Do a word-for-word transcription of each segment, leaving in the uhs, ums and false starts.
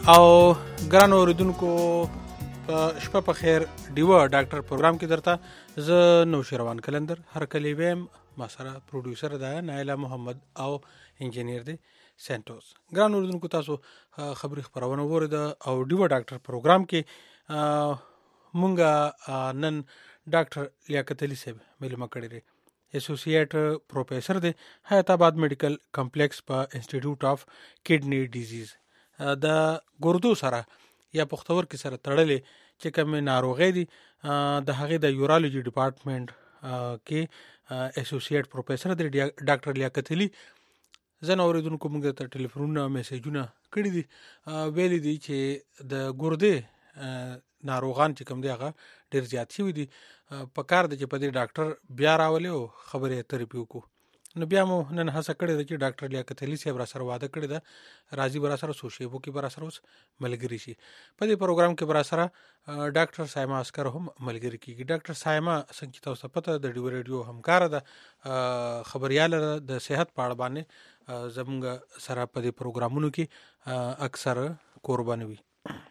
او ګران اوریدونکو شپه په خیر. ډیوه ډاکټر پروګرام کې درته زه نوشیروان کلندر هر کلی ویم، ما سره پروډوسر ده نایله محمد او انجینیر دی سنټوس. ګران اوریدونکو تاسو خبري خبرونه وره او ډیوه ډاکټر پروګرام کې مونږه نن ډاکټر لیاقت علي صاحب ملما کړی دی، اسوسییټ پروفیسر دی حیات آباد میډیکل کمپلیکس په انسټیټیوټ اف کډنی ډیزیز د ګردو سره یا پختور کې سره تړلې چې کوم ناروغي دي د هغې د یورالوجي ډپارټمنټ کې اسوسییټ پروفیسر دی ډاکټر لیاقت علي. زه نو اوریدونکو موږ ته ټلیفونونه میسیجونه کړي دي، ویلي دي چې د ګردې ناروغان چې کوم دی هغه ډېر زیات شوي دي، په کار دی چې په دې ډاکټر بیا راولي او خبرې اترې پې وکړو. نو بیا مو نن هڅه کړې ده چې ډاکټر لیاقت علي صاحب را سره واده کړی ده، راځي به را سره څو شیبو کې به را سره اوس ملګري شي. په دې پروګرام کې به را سره ډاکټر سایما عسکر هم ملګري کېږي. ډاکټر سایما څنګه چې تاسو ته پته د ډیو ریډیو همکاره ده، خبریاله ده، د صحت په اړه باندې زموږ سره په دې پروګرامونو کې اکثر قربانه وي.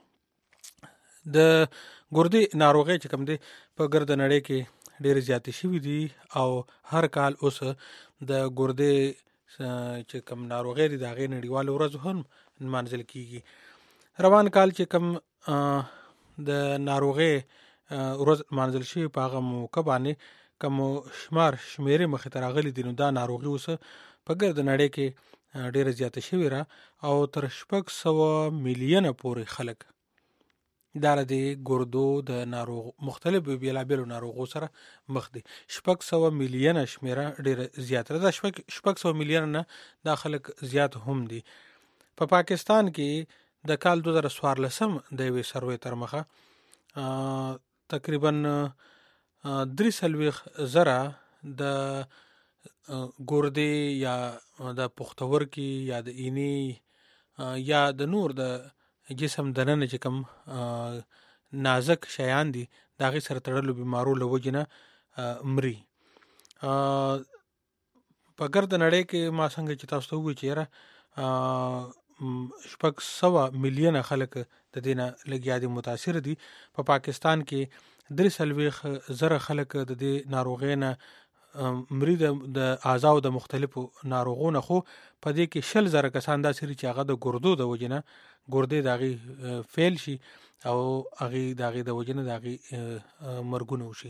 د ګردې ناروغۍ چې کوم دی په ګرد نړۍ کې ډېر زیاتې شوي دي او هر کال اوس د ګردې چې کوم ناروغۍ دي د هغې نړیواله ورځ هم نمانځل کېږي. روان کال چې کوم د ناروغۍ ورځ نمانځل شوي په هغه موقع باندې کوم شمار شمیرې مخې ته راغلي دي، نو دا ناروغي اوس په ګرد نړۍ کې ډېره زیاته شوې ده او تر شپږ سوه میلیونه پورې خلک دا د ګردو د ناروغ مختلفو بیلابیلو ناروغو سره مخ دي. شپږ سوه میلیونه شمیره ډېره زیاته ده. شپږ سوه میلیونه نه دا خلک زیات هم دي. په پا پاکستان کې د کال دوه زره څوارلسم د یوې سروې تر مخه تقریبا درې څلوېښت زره د ګردې یا د پښتورګي یا د اینې یا د نور د جسم دننه چې کوم نازک شیان دي د هغې سره تړلو بیمارو له وجې نه مري. په ګرده نړۍ کې ما څنګه چې تاسو ته ووایي چې یاره شپږ سوه میلیونه خلک د دې نه لږ دي متاثر دي. په پاکستان کې درې څلوېښت زره خلک د دې ناروغۍ نه مري د اعضاو د مختلفو ناروغونو، خو په دې کې شل زره کسان داسې دي چې هغه د ګردو د وجې نه ګردې د هغې فیل شي او هغې د هغې د وجې نه د هغې مرګونه وشي.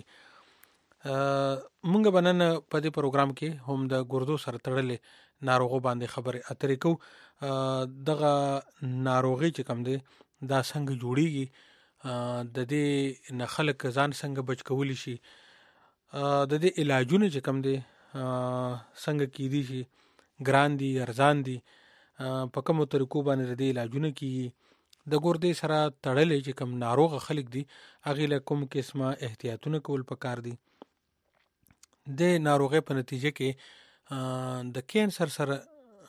مونږ به نن په دې پروګرام کې هم د ګردو سره تړلې ناروغو باندې خبرې اترې کوو. دغه ناروغي چې کوم دی دا څنګه جوړیږي، د دې نه خلک ځان څنګه بچ کولی شي، د دې علاجونه چې کوم دی څنګه کیدی شي، ګران دي ارزان دي، په کومو طریقو باندې د دې علاجونه کیږي، د ګردې سره تړلې چې کوم ناروغه خلک دي هغې له کوم قسمه احتیاطونه کول پکار دي. د ناروغۍ په نتیجه کې د کینسر سره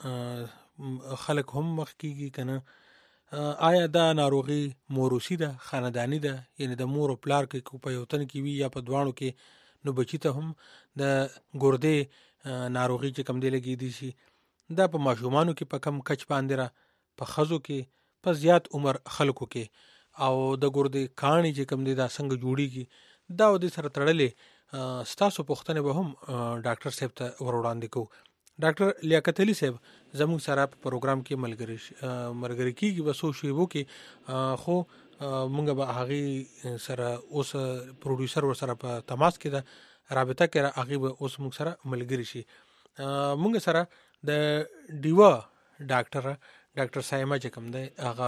خلک هم مخ کیږي که نه؟ آیا دا ناروغي موروثي ده، خانداني ده، یعنی د مور او پلار کې په یو تن کې وي یا په دواړو کې، نو بچی ته هم د ګردې ناروغي چې کوم دی لګېدی شي؟ دا په ماشومانو کې په کم کچ باندې را، په ښځو کې، په زیات عمر خلکو کې، او د ګردې کاڼي چې کوم دی دا څنګه جوړیږي، دا او دې سره تړلې ستاسو پوښتنې به هم ډاکټر صاحب ته ور وړاندې کوو. ډاکټر لیاقت علي صاحب زموږ سره په پروګرام کې ملګری ملګری کېږي به څو شیبو کې، خو مونږ به هغې سره اوس پروډیوسر ور سره په تماس کې ده، رابطه کې هغې به اوس مونږ سره ملګري شي. مونږ سره د ډیوه ډاکټر ډاکټر سایما چې کوم دی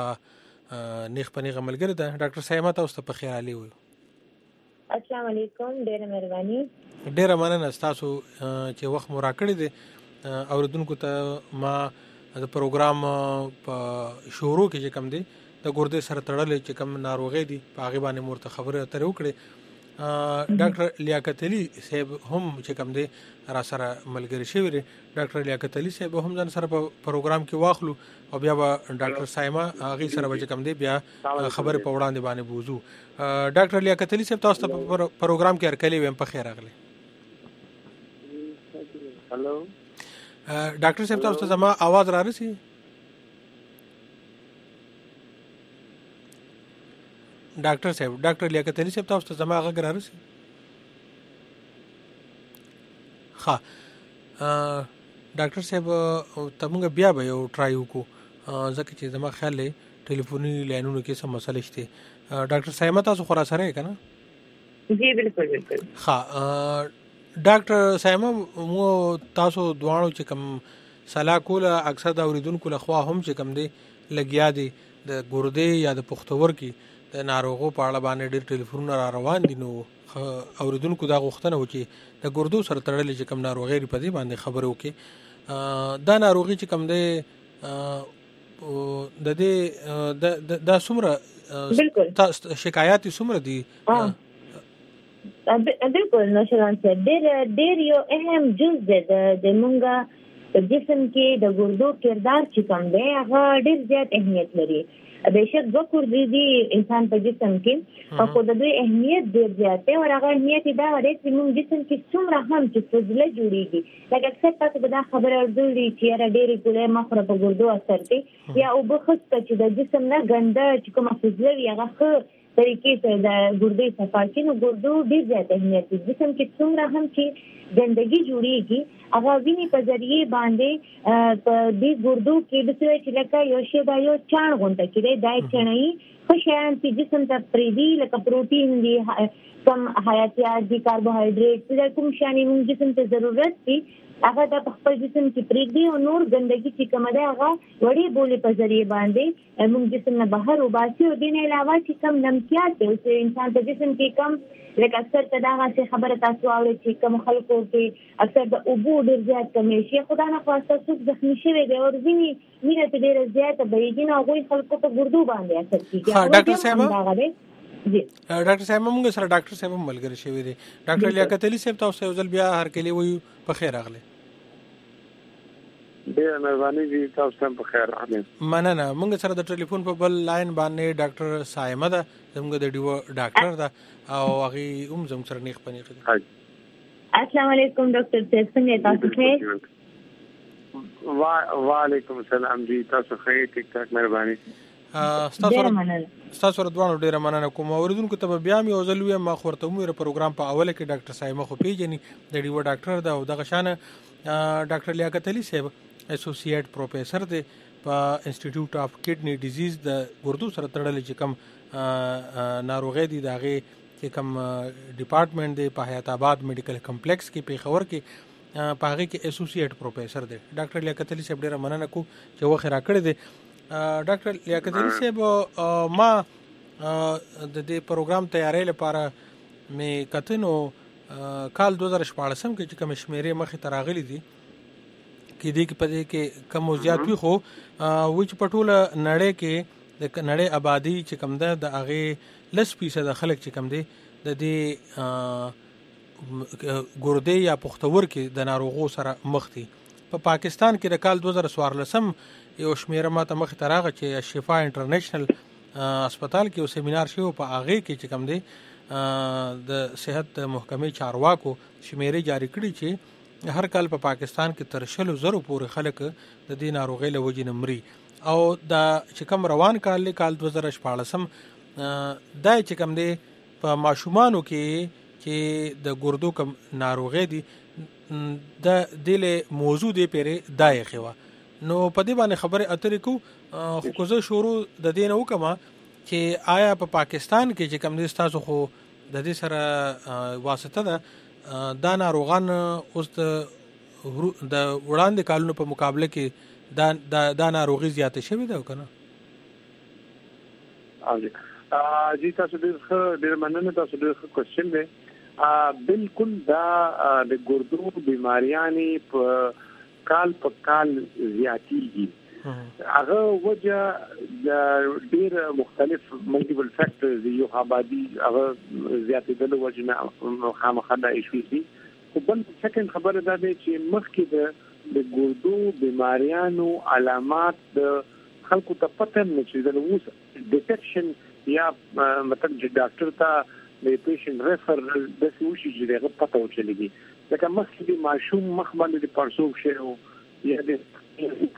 هغه نیغ په نیغه ملګرې ده. ډاکټر سایما تاسو ته په خیر علي وایو. السلام علیکم، ډېره مهرباني. ډېره مننه ستاسو چې وخت مو راکړی دی. اوریدونکو ته ما د پروګرام په شروع کې چې کوم دی د ګردې سره تړلې چې کوم ناروغۍ دي په هغې باندې مو ورته خبرې اترې وکړې. ډاکټر لیاقت علي صاحب هم چې کوم دی را سره ملګري شوي دي. ډاکټر لیاقت علي صاحب هم ځان سره په پروګرام کې واخلو او بیا به ډاکټر سایما هغې سره به چې کوم دی بیا خبرې په وړاندې باندې بوځو. ډاکټر لیاقت علي صاحب تاسو ته په پروګرام کې هرکلی ویم، په خیر راغلی. هلو ډاکټر صاحب تاسو ته زما आवाज را رسي؟ ډاکټر صاحب ډاکټر لیاقت علي صاحب تاسو ته زما غږ رارسي ښه ډاکټر صاحب ته موږ بیا به یو ټرای وکړو ځکه چې زما خیال دی ټلیفوني لاینونو کې څه مسله شته ډاکټر صاحب تاسو خو را سره یې که نه جی بالکل بالکل ښه ډاکټر صاحب مو تاسو دواړو چې کوم سلا کوله اکثر د اوریدونکو لخوا هم چې کوم دی لګیا دي د ګردې یا د پښتورګي د ناروغو په اړه باندې ډېر ټلیفونونه را روان دي نو اوریدونکو دا غوښتنه وکړي د ګردو سره تړلې چې کوم ناروغي په دې باندې خبرې وکړي دا ناروغي چې کوم دی د دې دا څومره شکایات څومره دي بالکل نوشران صاحب ډېر ډېر یو اهم جز دی د مونږه جسم کې د ګردو کردار چې کوم دی هغه ډېر زیات اهمیت لري بهشک دوه ګردې دي انسان په جسم کې خو د دوی اهمیت ډېر زیات دی او هغه اهمیت دا دی چې موږ جسم کې څومره هم چې فضله جوړېږي لکه اکثر تاسو به دا خبره اورېدلې چې یاره ډېرې ګولۍ مه خوره په ګردو اثر کوي یا اوبه خسته چې د جسم نه ګنده چې کومه فضله وي هغه ښه طریقې سره د ګردې صفا کړي نو ګردو ډېر زیات اهمیت لري جسم کې څومره هم چې ګندګي جوړېږي هغه وینې په ذریعې باندې په دې ګردو کې داسې وایي چې لکه یو شی دا یو چاڼ غونډه کېدی دا یې چڼوي ښه شیان چې جسم ته پرېږدي لکه پروټین دي کم حیاتیات دي کاربوهایډریټ دا کوم شیان یې موږ جسم ته ضرورت دي هغه د خپل جسم کې پرېږدي او نور ګندګي چې کومه ده هغه وړې بولې په ذریعې باندې موږ جسم نه بهر وباسي او دې نه علاوه چې کم نمکیات دی اوس انسان په جسم کې کم لکه اکثر ته دا هغسې خبره تاسو واورئ چې کوم خلکو کې اکثر د اوبو ډېر زیات کمی شي خو دا نخواسته څوک زخمي شوی دی او وینې وینه ته ډېره زیاته بهېږي نو هغوی خلکو په ګردو باندې اثر کېږي ډاکټر صاحب ډاکټر صاحب موږ سره ډاکټر صاحب هم ملګری شوی دی ډاکټر لیاقت علي صاحب تاسو یو ځل بیا هرکلی وایو په خیر راغلی ډېره مهرباني دي تاسو هم په خیر راغلی مننه موږ سره د ټلیفون په بل لاین باندې ډاکټر سایمه ده زموږ د ډیوه ډاکټر ده او هغې هم زموږ سره نیغ په نیغ ده السلام علیکم ډاکټر صاحب څنګه تاسو ښه وعلیکم السلام جی تاسو ښه ټیک ټاک مهرباني ستاسو سره دواړو ډېره مننه کوم اوریدونکو ته به بیا مې یو ځل ووایم ما خو ورته ومویل پروګرام په اوله کې ډاکټر صایمه خو پېژني د ډیوه ډاکټر ده او دغه شانه ډاکټر لیاقت علي صاحب اسوسییټ پروفیسر دی په انسټیټیوټ اف کډنی ډیزیز د ګردو سره تړلې چې کوم ناروغۍ دي د هغې چې کوم ډپارټمنټ دی په حیات آباد میډیکل کمپلیکس کې پېښور کې په هغې کې اسوسییټ پروفیسر دی ډاکټر لیاقت علي صاحب ډېره مننه کوو چې وخت یې راکړی دی ډاکټر لیاقت علي صاحب ما د دې پروګرام تیاری لپاره مې کته نو کال دوه زره شپاړسم کې چې کومې شمېرې مخې ته راغلي دي کېدای کې په دې کې کم او زیات وي خو وایي چې په ټوله نړۍ کې د نړۍ آبادي چې کوم ده د هغې لس فیصده خلک چې کوم دی د دې ګردې یا پښتورګي د ناروغو سره مخ دي په پاکستان کې د کال دوه زره څوارلسم یو شمیره ماته مخې ته راغله چې شفا انټرنیشنل هسپتال کې یو سیمینار شوی په هغې کې چې کوم دی د صحت محکمې چارواکو شمیرې جاری کړي چې هر کال په پاکستان کې تر شلو زرو پورې خلک د دې ناروغۍ له وجې نه مري او دا چې کوم روان کال دی کال دوه زره شپاړسم دا چې کوم دی په ماشومانو کې چې د ګردو کوم ناروغۍ دي د دې له موضوع دی پیرې دا یې ښه وه نو په دې باندې خبرې اترې کوو خو که زه شروع د دې نه وکړم چې آیا په پاکستان کې چې کوم دی ستاسو خو د دې سره واسطه ده دا ناروغان اوس د وړاندې کالونو په مقابله کې دا دا ناروغي زیاته شوې ده که نه جی تاسو ډېر ښه ډېر مننه تاسو ډېر ښه کوېسچن دی بالکل دا د ګردو بیماریانې په کال په کال زیاتېږي هغه وجه د ډېر مختلف ملټیپل فیکټرز دي یو آبادي هغه زیاتېدلو وجه نه خامخا دا ایشوز دي خو بل سیکنډ خبره دا دی چې مخکې د د ګردو بیماریانو علامات د خلکو ته پته نه چې د اوس ډیټیکشن یا مطلب چې ډاکټر ته د پیشنټ ریفر داسې وشي چې دغه پته وچلېږي لکه مخکې د ماشوم مخ باندې د پړسوب شی و یا د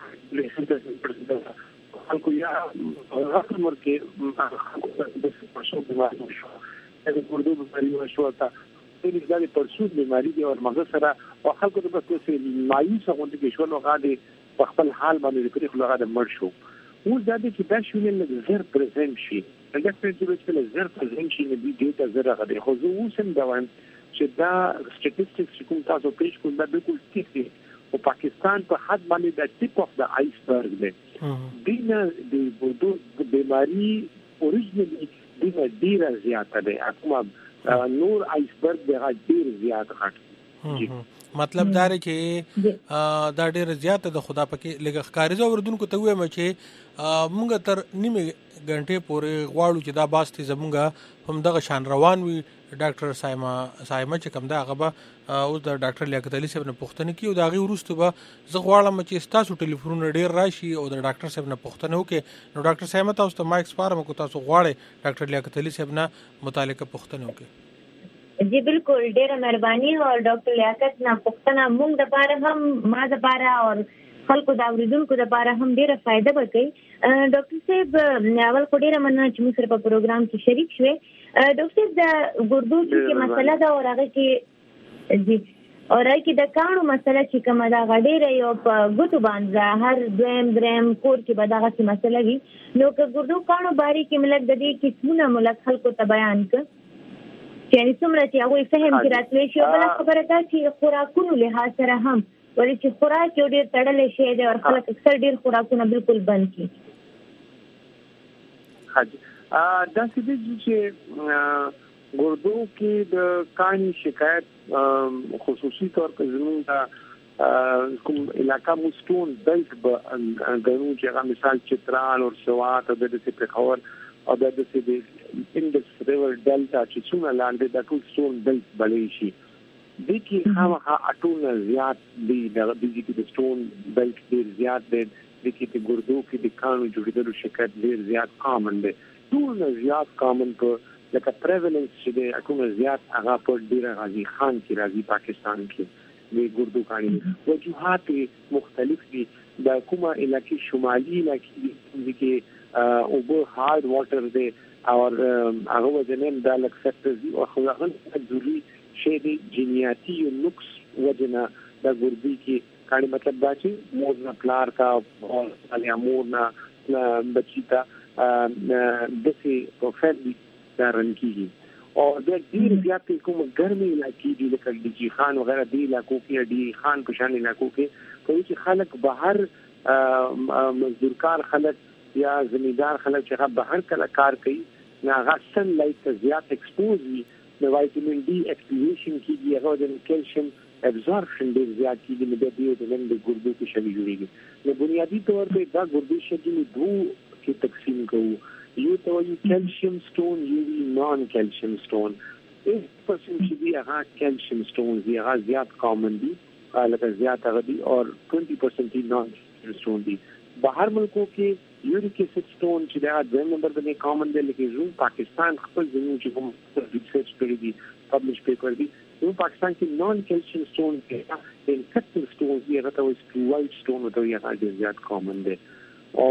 خلکو یا هغه عمر کې پړسوب بیماری شو د ګردو بیماری شو تا دې ځای پړسوب بیماری دی او مغز سره او خلکو د بس مایوس غونډه کې شو نو غاډي په خپل حال باندې کړی خو غاډه مړ شو اوس دا د چې دا شونه لږ زر پرزنټ شي دا څه چې لږ زر پرزنټ شي د دې ډیټا زر غاډي خو زه اوس هم دا وایم چې دا سټټیسټکس کوم تاسو پیش کوم دا بالکل ټیک دی او پاکستان په حد باندې د ټیپ اف د آیسبرګ دی دینه د ګردو بیماری اوریجنلی دینه ډیره زیاته ده کومه نور آیسبرګ دغه ډیر زیات غټ مطلب دا دی چې دا ډیر زیاته د خدا پکې لګ ښکاریزه وردونکو ته وایم چې مونږ تر نیمه غنټه پورې غواړو چې دا باستی زمونږ هم دغه شان روان وي ډاکټر سایما سایما چې کوم دا غبا او د ډاکټر لیاقت علي صاحب نه پوښتنه کی او دا غي ورستو به زه غواړم چې تاسو ټلیفون ډیر راشي او د ډاکټر صاحب نه پوښتنه وکي نو ډاکټر سایما تاسو ته مایک سپارم کو تاسو غواړئ ډاکټر لیاقت علي صاحب نه متعلقه پوښتنه وکي جی بالکل ډیره مهرباني او ډاکټر لیاقت نه پوښتنه مونږ د پاره هم ما د پاره او خلکو دا اوریدونکو د پاره هم ډیره فائدہ ورکړي ډاکټر صاحب اول کو ډیره مننه چې موږ سره په پروګرام کې شریک شوي ډاکټر صاحب د ګردو کې مسله دا او هغه کې جی او راځي چې د کانو مسله چې کومه دا غډېره یو په ګوتو باندې هر دویم دریم کور کې به دغه څه مسله وي نو که ګردو کانو باري کې ملک د دې قسمونه ملک خلکو ته بیان کړ یعنی څومره چې هغه فهم کې راتلی شي او بل خبره دا چې خوراکونو له سره هم ولې چې خوراک یو ډېر تړلې شی دی او خلک اکثر ډېر خوراکونه بالکل بند کړي حاجی دا څه چې ګردو کې د کانی شکایت خصوصي طور په زموږ کوم علاقہ مستون دلت به غنو چې هغه مثال چترال او سوات د دې په خور او د دې انډس ریور ډیلټا چې څونه لاندې د ټول ستون دلت بلې شي د کې هغه اټونه زیات دي د دې کې د ستون دلت ډیر زیات دي د کې د ګردو کې د کانو جوړېدلو شکایت ډیر زیات کامن دي ټول زیات کامن په لکه پریوالنس چې د اټونه زیات هغه په ډیر غازی خان کې راځي پاکستان کې د ګردو کانی وجوهات مختلف دي د کومه علاقې شمالي علاقې کې او به هارد واټر دی او هغه وجنن د لک سیکټر دی او هغه ضروري شی دی جنیاتی او نقص وجنه د ګردي کې کانی مطلب دا چې مور نه پلار کا او علي امور نه بچیتا د سي پروفیسر دارن کیږي او د ډیر زیات کوم ګرمي علاقې دي لکه د جی خان وغیرہ دی علاقو کې دی خان پشان علاقو کې کوي چې خلک بهر مزدورکار خلک یا زمیندار خلک چې هغه بهر کله کار کوي نه هغه سن لایټ ته زیات ایکسپوز وي د وایټامین ډي اکټیویشن کیږي هغه د کیلشیم ابزورپشن ډیر زیات کیږي نو د دې د نن د ګردو کې شوی جوړیږي نو بنیادی طور په دا ګردو شکل دوه کې تقسیم کوو یو ته یو کیلشیم سټون یو وی نان کیلشیم سټون ایټ پرسنټ چې دی هغه کیلشیم سټون دی هغه زیات کامن دي لکه زیات هغه دي او ټوئنټي پرسنټ نان سټون دي بهر ملکو کې یوریک ایسډ سټون چې دا د نمبر باندې کامن دی لکه زموږ پاکستان خپل زموږ چې کوم ریسرچ کړی دي پبلش پیپر دي نو پاکستان کې نان کیلشیم سټون کې د انفیکټیو سټون دی هغه ته وایي سټون ته یې هغه زیات کامن دی او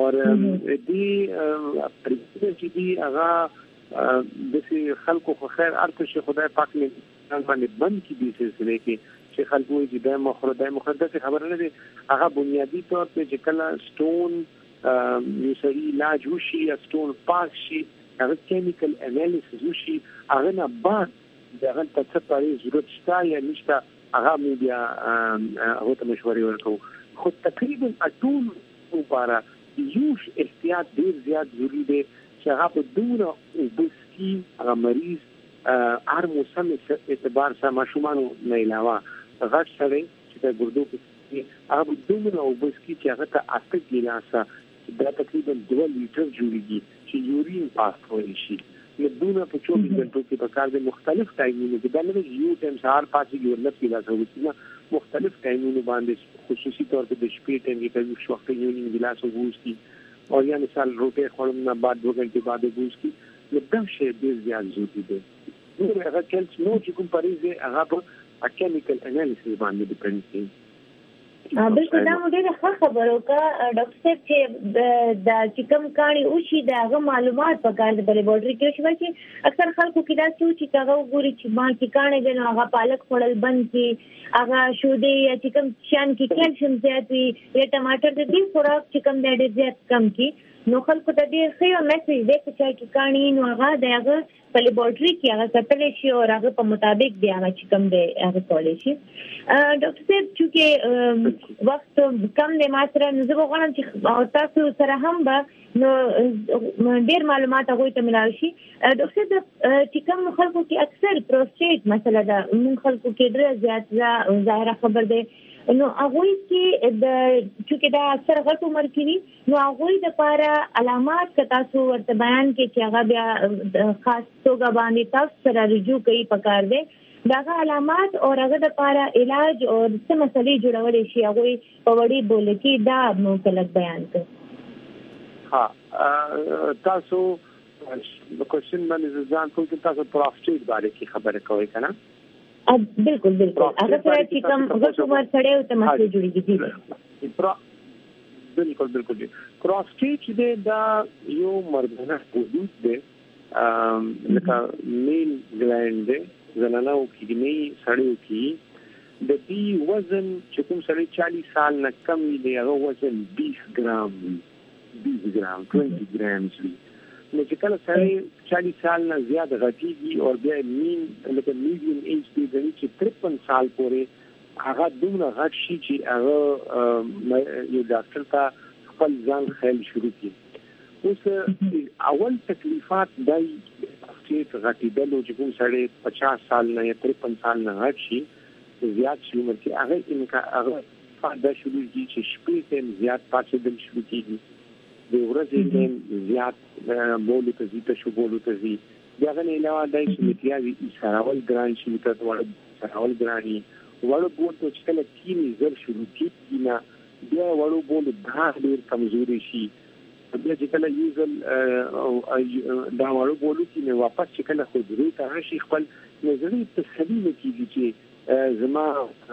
دې پرېږدي چې دی هغه د خلکو خو خیر ارته شي خدای پاک نه باندې بند کی دي سلسله کې چې خلکو یې د مخره د مخره د خبره نه دي هغه بنیادی طور په چې کله سټون یو سړي علاج وشي یا سټون پاک شي هغه کیمیکل انالیسز وشي هغه نه بعد دغه څه پاره ضرورت شته یا نشته هغه مې بیا هغه ته مشورې ورکوم خو تقریبا ټول لپاره یوش احتیاط ډیر زیات ضروری دی چې هغه په دومره وبسکی هغه مریض هر موسم اعتبار سره ماشومان نه علاوه غټ سره چې د ګردو کې هغه دومره وبسکی چې هغه ته اته ګیلاسه دا تقریبا دوه لیټر جوړیږي چې یورین پاس کوي شي نو دونه په چوبیس غنټو کې په کار د مختلف ټایمونو کې دا نه یو ټایم سهار پاسې یو لږ ګیلاس وګورئ مختلف ټایمونو باندې خصوصي طور په د شپې ټایم کې کوي شو وخت یو نیم ګیلاس وګورئ او یا مثال روټي خورم نه بعد دوه غنټې بعد وګورئ نو دا شی ډیر زیات ضروري دی نو هغه کله نو چې کوم پریزه هغه په کیمیکل انالیسس باندې ډیپند کوي بالکل دا مو ډیره ښه خبره وکړه ډاکټر صاحب چې د چې کوم کاڼي وشي د هغه معلومات پکار د لیبارټري کې شوی چې اکثر خلکو کې دا څه چې هغه وګوري چې ما کې کاڼي دی نو هغه پالک خوړل بند کړي هغه شودې یا چې کوم شیان کې کیلشیم زیات وي یا ټماټر د دې خوراک چې کوم دی ډېر زیات کم کړي نو خلکو ته ډېر ښه میسج دی چې چې کاڼي نو هغه د هغه په لیبارټري کې هغه کتلی شي او هغه په مطابق دی هغه چې کوم دی هغه کولی شي ډاکټر صاحب چې وخت کم دی ما سره نو زه به غواړم چې تاسو سره هم به نو ډېر معلومات هغوی ته میلاو شي ډاکټر صاحب چې کوم خلکو کې اکثر پروسټیټ مسله ده موږ خلکو کې ډېر زیات ظاهره خبر دی نو هغوی کې د چې دا اکثر غټ عمر کې وي نو هغوی دپاره علامات که تاسو ورته بیان کې چې هغه بیا خاص توګه باندې تاسو سره رجوع کوي پکار دی دغه علامات او هغه دپاره علاج او څه مسلې جوړولی شي هغوی په وړي بوله کې دا مو کلک بیان کړ. ها تاسو د کوشن باندې ځان کوم چې تاسو پروسټیټ باندې کې خبره کوئ که نه؟ بالکل بالکل هغه سره چې کوم غټ عمر سړی او ته مسلې جوړېږي بالکل بالکل پروسټیټ دی دا یو مردانه حدود دی لکه میل ګلینډ دی زنانو کې نه سړیو کې د دې وزن چې کوم سړی چالیس سال نه کم وي دی هغه وزن بیس ګرام بیس ګرام ټوینټي ګرامز وي نو چې کله سړی چالیس سال نه زیات غټیږي او بیا مین لکه میډیم ایج دی د چې ترپن سال پورې هغه دومره غټ شي چې هغه یو ډاکټر ته خپل ځان خیال شروع کړي اوس اول تکلیفات دای چې غټېدلو چې کوم سړی پچاس سال نه یا ترپن سال نه غټ شي زیات شي عمر کې هغه انکا هغه فاده شروع کړي چې شپې ته زیات پاتېدل شروع کړي د ورځې نیم زیات بولو ته ځي تشو بولو ته ځي بیا هغه نه علاوه دی چې متیازي ایسارول ګران شي ته وړه ایسارول ګراني وړه بول ته چې کله کینې زر شروع کېږي نه بیا وړو بول داغ ډېر کمزوري شي بیا چې کله یو ځل دا وړو بولو کې نه واپس چې کله حجرې ته راشي خپل نظري تسلي نه کېږي چې زما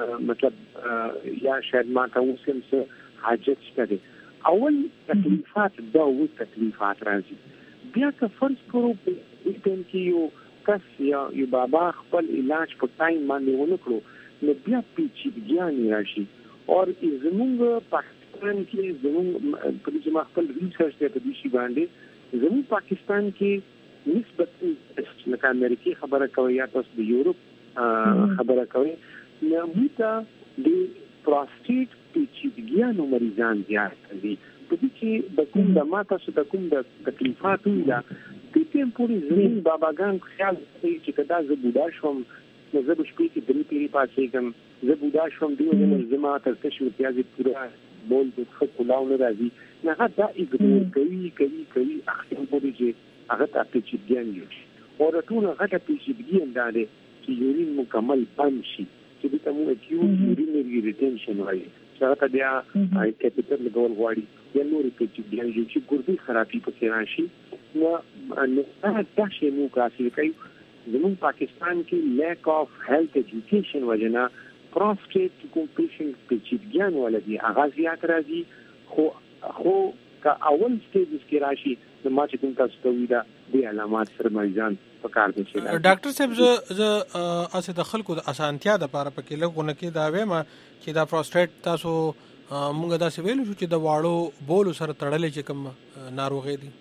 مطلب یا شاید ما ته اوس هم څه حاجت شته دی اول تکلیفات دا و تکلیفات راځي بیا که فرض کړو په دې ټیم کې یو کس یا یو بابا خپل علاج په ټایم باندې ونه کړو نو بیا پیچیدګیانې راشي او زموږ پاکستان کې زموږ په دې ما خپل ریسرچ دی په دې شي باندې زموږ پاکستان کې نسبت لکه امریکای خبره کوي یا تاسو د یورپ خبره کوي نو موږ د پروسټیټ پیچیدګیانو مریضان زیات دي په دې کې د کوم د ماته څخه د کوم د تکلیفاتو یا د تیم پوری زمين باباګان خیال کوي چې کدا زه بوډا شوم نو زه به شپې کې درې پیری پاتې کوم زه بوډا شوم دی نو زما تر تشو پیازي پورا بول د خپل لاونه راځي نه دا ایګنور کوي کوي کوي اخر پوری چې هغه ته پیچیدګیان دي او ټول هغه پیچیدګیان دي چې یورین مکمل بند شي چې د تمو اکیوټ یورینری ریټنشن وایي چې هغه بیا کیپیټل لګول غواړي یا نور پیچیدګیان دي چې ګردې خرابې پکې راشي نو نه دا شی مو کافي کوي زموږ پاکستان کې لیک اف هیلث ایجوکیشن وجنا پروسټیټ کوم پیشنټ پیچیدګیان ولدي هغه زیات راځي خو خو کا اول سټیجز کې راشي نو ما چې کوم تاسو ته ویدا د علامات سره مریضان په کار دي چې ډاکټر صاحب ز ز اسه د خلکو د اسانتیا د لپاره پکې لګونه کې دا وایم چې دا پروسټیټ تاسو موږ دا څه ویلو چې د واړو بولو سره تړلې چې کوم ناروغي دي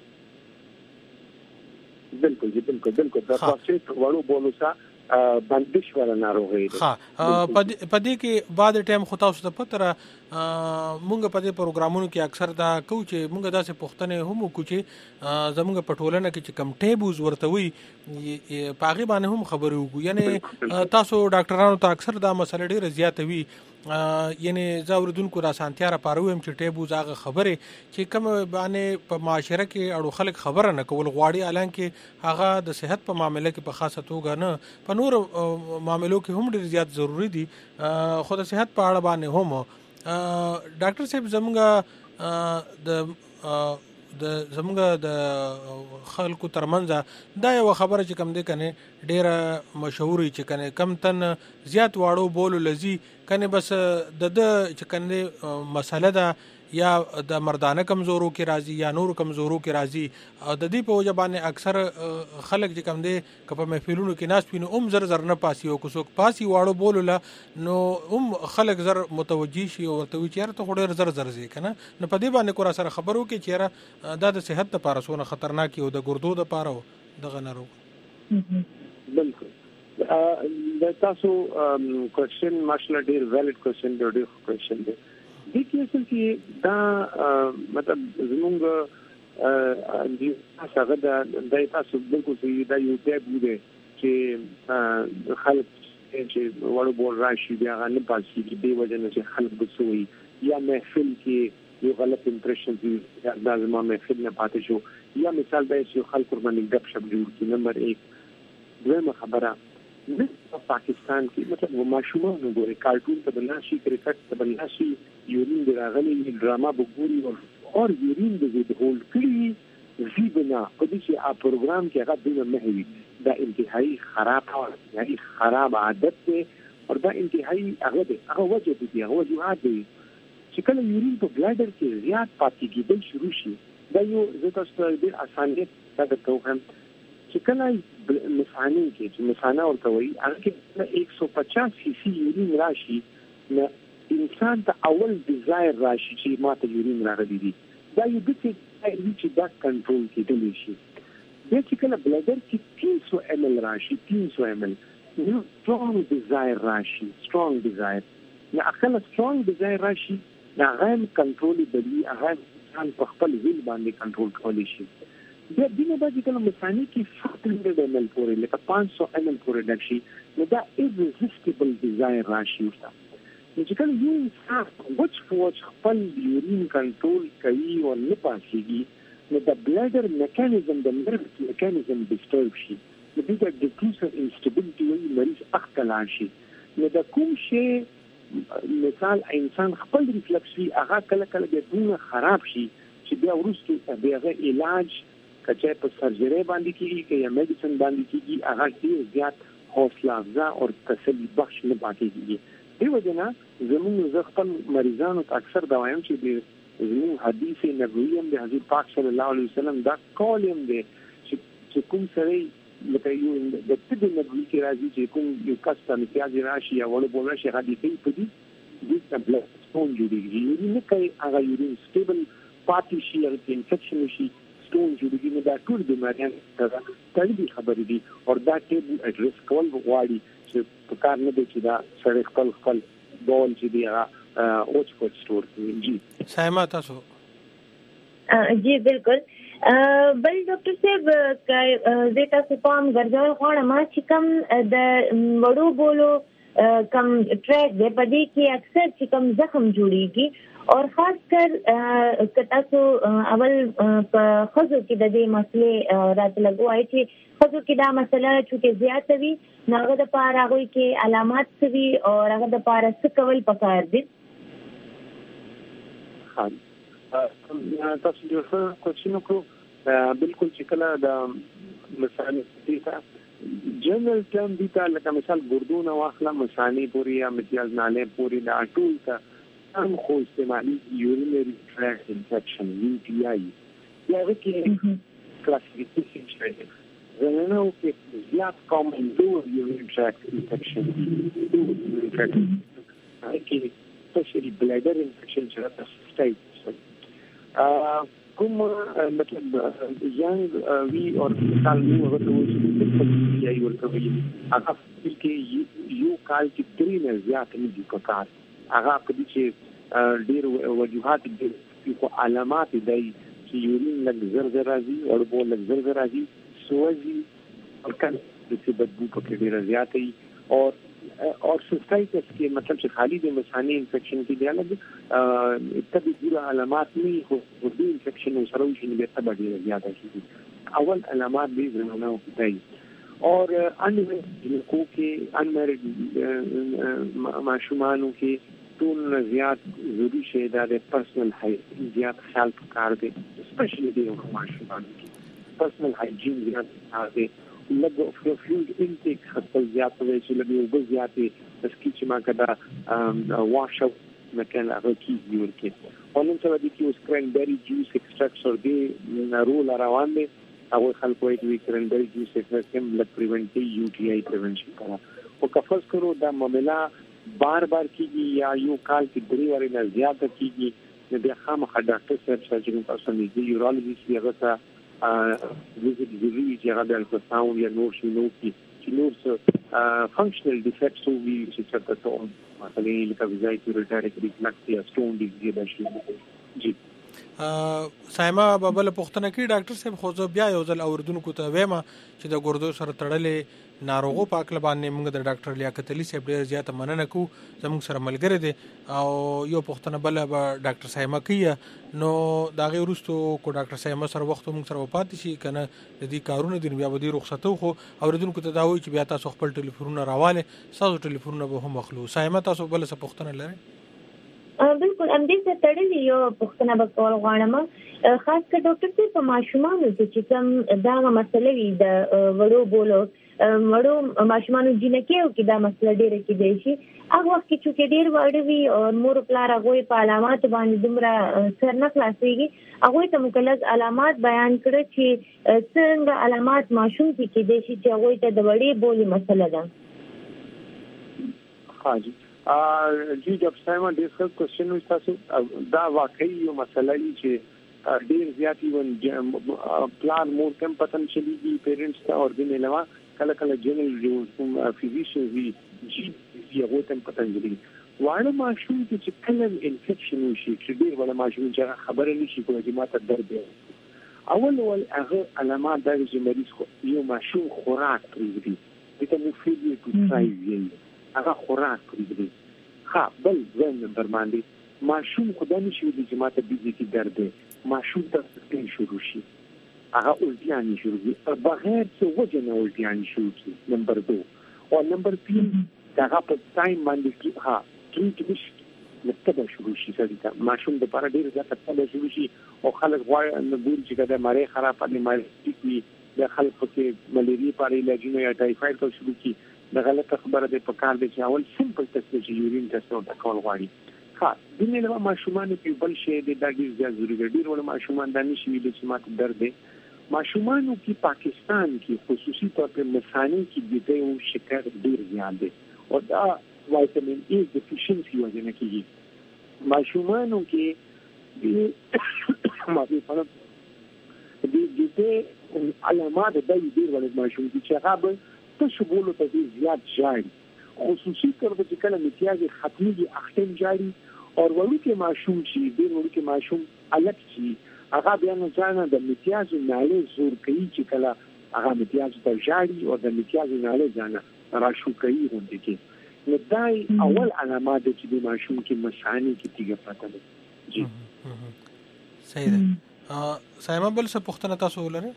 بالکل بالکل بالکل دا پروسټیټ واړو بولو سره بندش ولا ناروغي دي ها پدې کې بعد ټایم خو تاسو ته پته مونږ په دې پروګرامونو کې اکثر دا کوو چې مونږ داسې پوښتنې هم وکړو چې زمونږ په ټولنه کې چې کم ټیبوز ورته وي پاغي باندې هم خبرې وکړو یعنی تاسو ډاکټرانو ته اکثر دا مسله ډیره زیاته وي یعنی زاوردونکو را سانتیا را پاروم چې ټیبوز هغه خبره چې کوم باندې په معاشره کې اړو خلک خبره نه کول غواړي الان کې هغه د صحت په معاملې کې په خاصه توګه نه په نور معاملو کې هم ډیر زیات ضروری دي خو د صحت په اړه باندې هم ډاکټر صاحب زموږ د د زموږ د خلکو ترمنځ دا یو خبره چې کم دی کنه ډیره مشهوري چې کنه کم تن زیات واړو بولو لذي کنه بس د د چې کنه مسله ده یا د مردانه کمزورو کې راځي یا نور کمزورو کې راځي او د دې په وجه باندې اکثر خلک چې کم دی کپه محفلونو کې ناس پینو ام زر زر نه پاسي او کوڅوک پاسي واړو بولو لا نو ام خلک زر متوجي شي او ورته وی چیرته خو ډیر زر زر زی کنه نو په دې باندې کور سره خبرو کې چیرې دا د صحت لپاره سونه خطرناک او د ګردو لپاره دغه ناروغ بالکل د تاسو کوېشن ماشله ډیر ویلډ کوېشن دی ډیر کوېشن دی د کیسل کې دا مطلب زمونږ د هغه د تاسو بالکل صحیح دا یو ځای بوده چې خلک چې وړو بول راشي بیا غنه پاسي کې دی وجه نه چې خلک بسوي یا محفل کې یو غلط امپریشن دی دا زما محفل نه پاتې شو یا مثال به چې خلک باندې غب شپ جوړ کړي نمبر یک دویمه خبره په پاکستان کې مطلب و ماشومان وګوري کارټون ته بناشي کرکټ ته بناشي یورین د راغلي ډراما وګوري او اور یورین د دې هول کړی زیبنا په دې چې ا پروګرام کې هغه د مهوي دا انتهایی خراب او انتهایی خراب عادت دی او دا انتهایی هغه دی هغه وجه دی هغه وجوهات دی چې کله یورین په بلادر کې زیات پاتې کېدل شروع شي دا یو زه تاسو ته ډېر اسانه څنګه کوم چې کله مثانه کې چې مثانه ورته وایي هغه کې एक सौ पचास سی سی یورین راشي نو انسان ته اول ډیزایر راشي چې ماته یورین راغلی دی دا یو د څه چې دا کنټرول کېدلی شي دا چې کله بلډر کې तीन सौ एम एल راشي तीन सौ एम एल نو سترونګ ډیزایر راشي سترونګ ډیزایر نو اخله سترونګ ډیزایر راشي دا غیر کنټرول دی هغه انسان په خپل ویل باندې کنټرول کولی شي د دې نه چې کله مثانه کې ستاسو د ایم ایل پورې لکه पाँच सौ M L پورې ډکشي نو دا irresistible desire راشي ورته چې کله یو انسان وچ فوچ خپل یورین کنټرول کوي او نه پاسيږي نو د بلډر میکانیزم د نرف میکانیزم ډیسټرب شي نو د ډیفیوزر instability وي مریض اختلال شي نو د کوم شی مثال انسان خپل ریفلکس وي هغه کله کله د دونه خراب شي چې بیا ورسته دغه علاج کچې په سرجری باندې کیږي کې یا میډیسن باندې کیږي هغه ډیر زیات حوصله افزا او تسلی بخش نه پاتې کیږي دی وجنه زموږ خپل مریضانو ته اکثر دوايم چې د زموږ حدیث نبوي هم د حضرت پاک صلی الله علیه وسلم دا کولم دی چې کوم سره لکه یو د طب نبوي کې راځي چې کوم یو کس ته امتیاز راشي یا وړو بول راشي هغه دې په دې د تبلت ستون جوړیږي یورین نه کوي هغه یورین سټیبل پاتې شي یا انفیکشن شي ستون جوړیږي نو دا ټول بیماریان سره تړلې خبرې دي او دا ټیبل اډریس کول غواړي چې په کار نه دی چې دا سره خپل خپل بول چې دی هغه اوچ کوټ سٹور کوي جی سایما تاسو جی بالکل بل ډاکټر صاحب زه تاسو پام ګرځول غواړم چې کوم د وړو بولو کم ټریک د پدې کې اکثر چې کم زخم جوړيږي اور خاص کر کتا سو اول په خزو کې د دې مسلې رات لګوای چې خزو کې دا مسله چې زیات وي ناغه د پاره غوي کې علامات سوي او هغه د پاره څه کول پکار دي ها تاسو د څه کوچینو کو بالکل چې کله د مثال دې جنرال ټرم دي تا لکه مثال ګردونه واخله مثانه پوری یا امتیاز ناله پوری دا ټول تا هم خو استعمالي یورینری ټریکټ انفیکشن یو ټي آی یا کې کلاسیفیکیشن شوی زنانه او کې زیات کامن لوور یورینری ټریکټ انفیکشن دی کې سپیشلی بلډر انفیکشن چې راځي سټایټ کوم مطلب یانګ وی اور مثال نو هغه چې یې ورته وی هغه چې یو کال کې درې نه زیات نه دي پکار هغه په دې چې ډیر وجوهات دي په علامات دی چې یورین لږ زر زر راځي او بول لږ زر زر راځي سوځي او کله چې بدبو پکې ډیر زیات وي او اور سسټایټس کې مطلب چې خالی د مثانه انفیکشن کې دی لږ تبي ډیر علامات نه هو د انفیکشن سره چې به تبه ډیر زیات شي اول علامات دي زمونږ دی اور ان کو کې انمرډ ماشومانو کې ټول زیات ضروری شی دا د پرسنل هایجین زیات خیال پکار دی especially د ماشومانو کې پرسنل هایجین زیات دی لږ فلوید انټیک خپل زیات وي چې لږ اوبه زیاتې تسکی چې ما کدا واش او مکان هغه کې ورکې ولنه چې د کیو کرنبری جوس ایکستراکټ اور دی رول روان دي هغه خلکو یې کرنبری جوس ایکستراکټ هم لږ پریونټي یو ټي آی پریونشن کرا او کفس کرو دا معاملہ بار بار کیږي یا یو کال کې درې وری نه زیات کیږي نو بیا خامخا ډاکټر صاحب سره تاسو نه دی یورولوژیست یا غته ویزیټ دی چې هغه د الټراساوند یا نور شي نو چې نور څه فنکشنل ډیفیکټس او وی چې څه ته مثلا لکه ویزایټ ریټاریک ریفلکس یا سټون ډیزیز د شي جی سایما بابل پښتنه کې ډاکټر صاحب خو زه بیا یو ځل اوردونکو ته وایم چې د ګردو سره تړلې ناروغو په اکل باندې موږ د ډاکټر لیاقت علي صاحب ډیر زیاته مننه کو زموږ سره ملګری دي او یو پښتنه بل به ډاکټر سایما کیه نو دا غي ورستو کو ډاکټر سایما سره وخت موږ سره وپات شي کنه د دې کارونه د بیا ودی رخصتو خو اوردونکو ته دا وایي چې بیا تاسو خپل ټلیفونونه راواله تاسو ټلیفونونه به هم مخلو سایما تاسو بل څه پښتنه لري بالکل ام دې څه تړلې یو پښتنه به کول غواړم خاص کر ډاکټر صاحب په ماشومانو چې کوم دا مسله وي د وړو بولو وړو ماشومانو جنکیو کې دا مسله ډیره کې دی شي هغه وخت چې ډیر وړ وي او مور پلار هغه په علامات باندې دومره سر نه خلاصيږي هغه ته مکلز علامات بیان کړي چې څنګه علامات ماشوم کې دی شي چې هغه ته د وړي بولي مسله ده حاجی جی ډاکټر صاحب د څه کوېشن وي تاسو دا واقعي یو مسله چې ډیر زیاتی ون پلان مور کم پتن چلیږي پیرنټس ته اور دې علاوه کله کله جنرال جو فزیشن وی جی هغه تم پتن چلیږي واړه ماشوم چې کله انفیکشن وشي چې ډیر ولا ماشوم چې خبره نشي کولای چې ماته درد دی اول اول هغه علامات د چې مریض یو ماشوم خوراک پریږدي دته مو فیل ټو ټرای وی هغه خوراک پریږدي ها بل ځین نمبر باندې ماشوم خدای نشي د جماعت بيزي کې درد دی ماشوم ته سپین شروع شي هغه الټیان شروع شي بغیر څه وجه نه الټیان شروع شي نمبر دو او نمبر تین هغه په ټایم باندې ها ټریټ مش نتبه شروع شي ځکه ماشوم د پاره ډیر زیات نتبه شروع شي او خلک وایي ان ګور چې دا مری خراب دي مری کې د خلکو کې ملیریا پاره علاجونه یا ټایفاید کو شروع کی د غلطه خبره ده په کار دي چې اول سمپل ټیسټ چې یورین ټیسټ او د کول غواړي ها د دې له ماشومان په بل شی د ډاډي زیات ضروري دي ول ماشومان د نشي ویل چې ماته درد دي ماشومان کې پاکستان کې خصوصي طور په مثانه کې د یو شکر ډیر زیات دي او دا وایټامین ای ډیفیشنسي وجه نه کیږي ماشومان کې د ماده په دې د علامات د دې ډیر ول ماشوم چې هغه ته شبولو ته دې زیات جاری خصوصي طور په کله امتیاز ختمي دي اختم جاری او ورو کې معشوم شي ډیر ورو کې معشوم الګ شي هغه بیا نه ځانه د امتیاز ناله زور کوي چې کله هغه امتیاز ته جاری او د امتیاز ناله ځانه راشو کوي غونډه کې نو دای اول علامات چې د معشوم کې مسانی کې تیګه پاتې ده جی صحیح ده سایما بل څه پښتنه تاسو ولرئ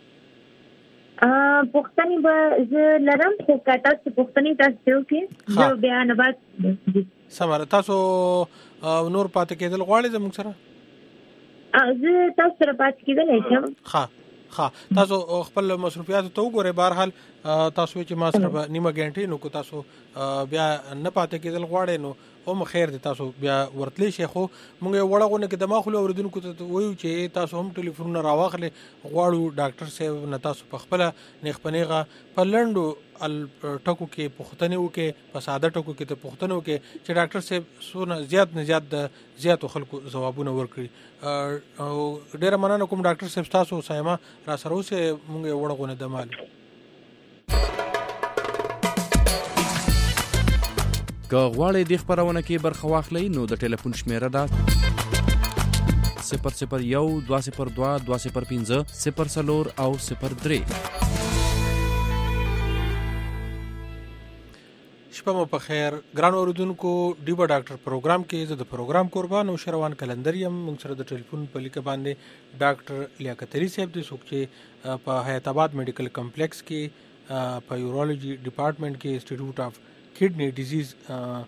ا پښتني به زه لرم خو کاته چې پښتني تاسو کې جو بیان بعد سماره تاسو نور پاتې کېدل غواړئ زموږ سره ا زه تاسو سره پاتې کېدل شم ها ها تاسو خپل مصروفیات ته وګورئ بهرحال تاسو چې ما سره نیمه غنټه نو کو تاسو بیا نه پاتې کېدل غواړئ نو هم خیر دي تاسو بیا ورتلی شي خو مونږ وړغونه کې د ماخلو اوردونکو ته وایو چې تاسو هم ټلیفونونه راواخلې غواړو ډاکټر صاحب نه تاسو په خپل نیخ پنیغه په لندو ټکو کې پښتنه وکي په ساده ټکو کې ته پښتنه وکي چې ډاکټر صاحب سونه زیات نه زیات د زیاتو خلکو جوابونه ورکړي او ډیر مننه کوم ډاکټر صاحب تاسو سایما را سره اوسه مونږ وړغونه د مال که غواړئ د خبرونه کې برخه واخلئ نو د ټلیفون شمیره ده صفر صفر یو دوه صفر دوه دوه صفر پنځه صفر څلور او صفر درې شپه مو په خیر ګران اوردونکو ډیبا ډاکټر پروګرام کې زه د پروګرام قربان او شروان کلندر یم موږ سره د ټلیفون په لیکه باندې ډاکټر لیاقت علي صاحب د سوک چې په حیات آباد میډیکل کمپلیکس کې په یورولوژي ډپارټمنټ کې انسټیټیوټ اف کډنی ډیزیز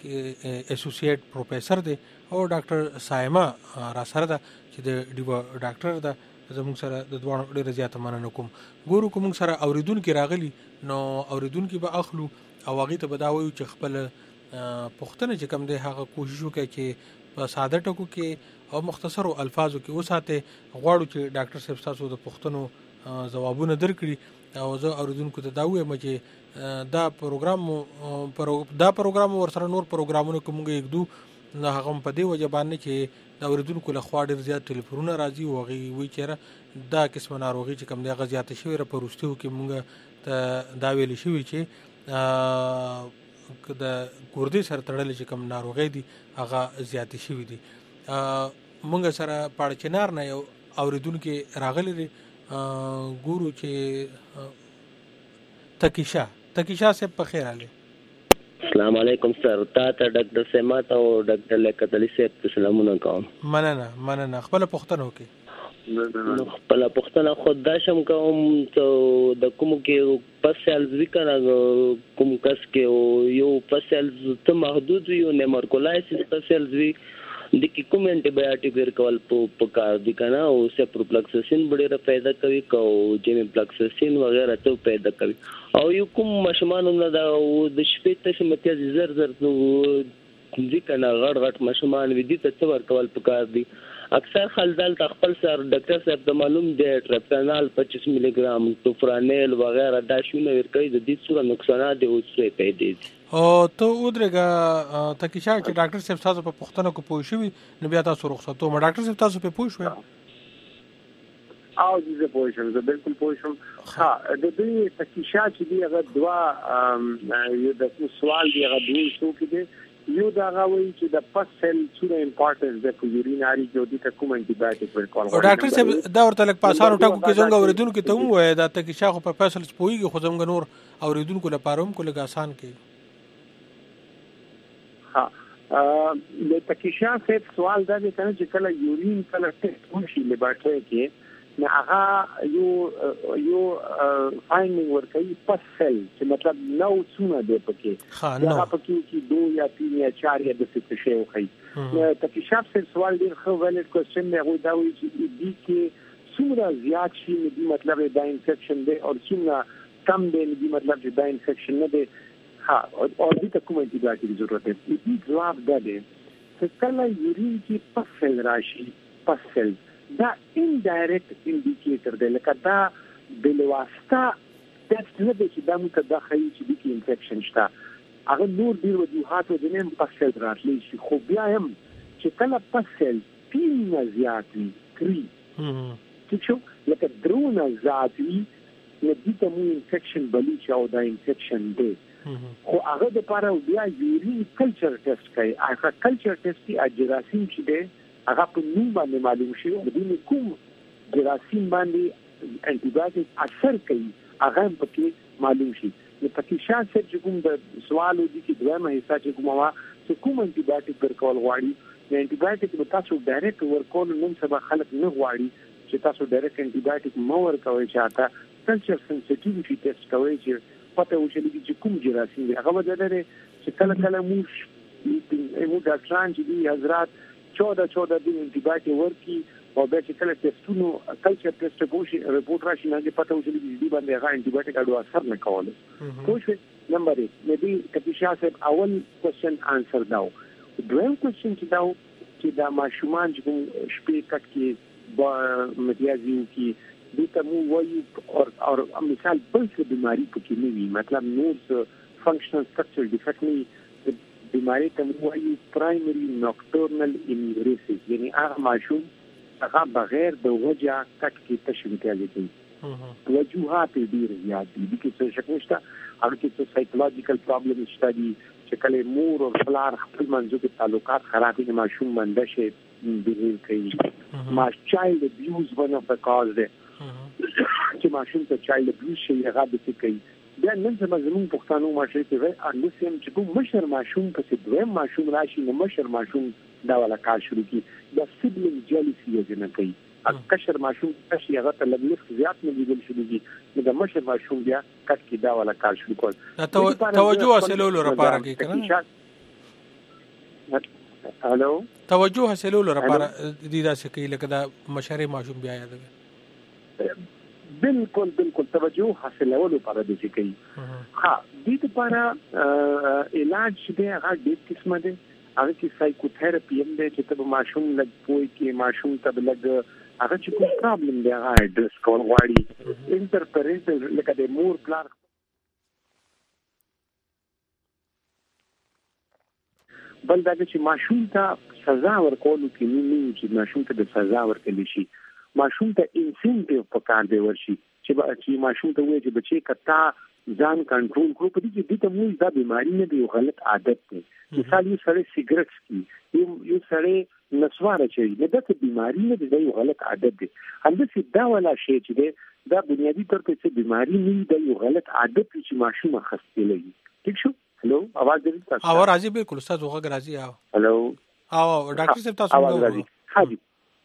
کې اسوسییټ پروفیسر دی او ډاکټر سایما را سره ده چې د ډیوا ډاکټر ده. زموږ سره د دوه ډېر زیاته مننه کوم. ګورو کوم سره اوریدونکو راغلي نو اوریدونکو به اخلو او هغه ته بداوي چې خپل پښتنه چې کوم دی هغه کوشش وکړي چې په ساده ټکو کې او مختصرو الفاظو کې وساته. غواړو چې ډاکټر صاحب تاسو د پښتنو ځوابونه درکړي او زه اوریدونکو ته دا وایم چې دا پروګرام دا پروګرام ورسره نور پروګرامونه کومګه یک دو نه هغه په دی وجه باندې چې دا اوریدونکو له خوا ډیر زیات ټلیفونونه راځي او هغه وی چیرې دا قسم ناروغي چې کوم دی هغه زیات شوی را پروستیو کې مونږ ته دا ویل شوی چې د ګردې سره تړلې چې کوم ناروغي دي هغه زیات شوی دي. مونږ سره پاړچنار نه یو اوریدونکو راغلي دي. ګورو چې تکیشا تکیشا صاحب په خیر اله. السلام علیکم سر. تا ته ډاکټر سیمات او ډاکټر لیکت علي صاحب سلامونه کوم. مننه مننه. خپل پښتنو کې خپل پښتنه خود دا شم کوم ته د کوم کې پسلز وکړه کوم کس کې یو پسلز ته محدود یو نیمرکولایسس پسلز وی د کی کوم انټي بایوټیک ورکول په کار دي کنه او سپروفلکسسین ډیره پیدا کوي کو جیمپلکسسین وغیرہ ته پیدا کوي او یو کوم مشمانو نه دا د شپې ته متیاز زر زر ځکه نه غړ غټ مشمان وی دي ته ورکول په کار دي. اکثر خلدل تخپل سر ډاکټر صاحب ته معلوم دی ټرپټانال پچیس ملي ګرام توفرانیل وغیرہ دا شونه ورکوي د دې څو نقصانات دي او څه پیدا دي. او ته ودرېګه تکیشا چې ډاکټر صاحب تاسو په پښتنه کو پوه شوي نو بیا تاسو رخصتو ما ډاکټر صاحب تاسو په پوه شوي او دې پوه شم زه بالکل پوه شم. ها د دې تکیشا چې دی هغه دوا یو د سوال دی هغه دوی څو کې دی یو دا غوي چې د پسل څومره امپورټنس د یوریناري جو دي ته کوم انټي بایوټیک ورکول. او ډاکټر صاحب دا ورته لک پاسارو ټکو کې څنګه اوریدونکو ته مو وای دا تکیشا خو په فیصل سپويږي خو زموږ نور اوریدونکو لپاره هم کوله آسان کې. ها د تکیشا صاحب سوال دا دی چې کله یورین کله ټیسټ وشي لیبارټری کې نه هغه یو یو فایندینګ ورکوي پسل چې مطلب نو څونه دی پکې هغه پکې چې دو یا تین یا چار یا د څه شی وخی. تکیشا صاحب سوال ډیر خو ویلډ کوېسچن دی. هغه دا وایي چې دې کې څومره زیات شي نو مطلب دا انفیکشن دی او څومره کم دی نو مطلب دا انفیکشن نه دی. ها او دې ته کوم انټي بایوټیک ضرورت دی. دې جواب دا دی چې کله یورین کې پسل راشي پسل دا انډایرکټ انډیکیټر دی لکه دا بل واسطه ټیسټ نه دی چې دا موږ دا خایي چې د کې انفیکشن شته. هغه نور ډیر وجوهات د نیم پسل راتلی شي خو بیا هم چې کله پسل تین زیات وي کری چې شو لکه درونه زیات وي نو دې ته مو انفیکشن بلی چې او دا انفیکشن دی. خو هغه د لپاره بیا یورین کلچر ټیسټ کوي. هغه کلچر ټیسټ کې جراثیم چې دی هغه په نوم باندې معلوم شي او د کوم جراثیم باندې انټي بایوټیک اثر کوي هغه پکې معلوم شي. نو پکې شاسه چې کوم د سوالو دي چې دویمه حصہ چې کومه وا چې کوم انټي بایوټیک ورکول غواړي نو انټي بایوټیک به تاسو ډایرکټ ورکول نن سبا خلک نه غواړي چې تاسو ډایرکټ انټي بایوټیک مو ورکوي چې اته کلچر سنسټیویټي ټیسټ کوي چې پته وشي چې کوم جراثیم دی. هغه وجه لري چې کله کله مو مو ډاکټران چې دي حضرات چودہ چودہ دن انټي بایوټیک ورکي او بیا چې کله ټیسټونو کلچر ټیسټ کوشي رپورټ راشي نه پته وشي چې دې باندې هغه انټي بایوټیک اډو اثر نه کوله. کوشش نمبر ایک مې تکیشا صاحب اول کوېسچن آنسر داو. دویم کوېسچن چې داو چې دا ماشومان چې شپې کټ کې متیازي کې دې ته مو وایي او او مثال بل څه بیماری پکې نه وي مطلب نور فنکشنل سټرکچر ډیفیکټ نه بیماری ته مو وایي پرایمري نوکټورنل انیوریسس یعنی هغه ماشوم هغه بغیر د وجه کټ کې تشویقي کوي. وجوهات ډیر زیات دي چې څه شک نشته. هغه کې څه سایکولوژیکل پرابلم شته دي چې کله مور او پلار خپل منځو کې تعلقات خراب دي ماشوم منده شي بیهیو کوي. ما چایلډ ابیوز ون اف د کاز ده چې ماشوم ته چایلډ ابیوز شي هغه به کوي. بیا نن سبا زموږ پښتانو ماشوم ته وایي اندسیم چې کوم مشر ماشوم پسې دویم ماشوم راشي نو مشر ماشوم دا ولا کار شروع کی دا سیبلینګ جیلسی یې نه کوي. کشر ماشوم چې هغه ته لږ زیات نه دیدل شروع کی نو دا مشر ماشوم بیا کټ کی دا ولا کار شروع کول. توجه حاصلولو لپاره کې کنه هلو توجه حاصلولو لپاره دې داسې کوي لکه دا مشرې ماشوم بیا یادوي. بالکل بالکل توجه حاصلولو لپاره دې کوي. ها دې لپاره علاج دې هغه ډېر قسمه دي. هغه کې سایکوتراپي هم دی چې ته ماشوم لږ پوي کې ماشوم ته لږ هغه چې کوم پرابلم دی هغه اډرس کول غواړي. انټرپرنټل لکه د مور پلان بل دا چې ماشوم ته سزا ورکول کې نه نه چې ماشوم ته د سزا ورکول شي. ماشوم ته انسنټیو په کار دی ورشي چې چې ماشوم ته وایي چې بچي کتا ځان کنټرول کړو په دې چې دې ته موږ دا بیماری نه دی غلط عادت دی. مثال یو سړی سیګریټ څکي یو یو سړی نسواره چي نه دا بیماری نه دی دا یو غلط عادت دی. همداسې دا ولا شی چې دی دا بنیادی طور په څه بیماری نه دی یو غلط عادت چې ماشوم اخستې لګي. ٹھیک شو. هلو आवाज دې تاسو او راځي بالکل استاد وګ راځي. او هلو او ډاکټر صاحب تاسو आवाज راځي. ها جی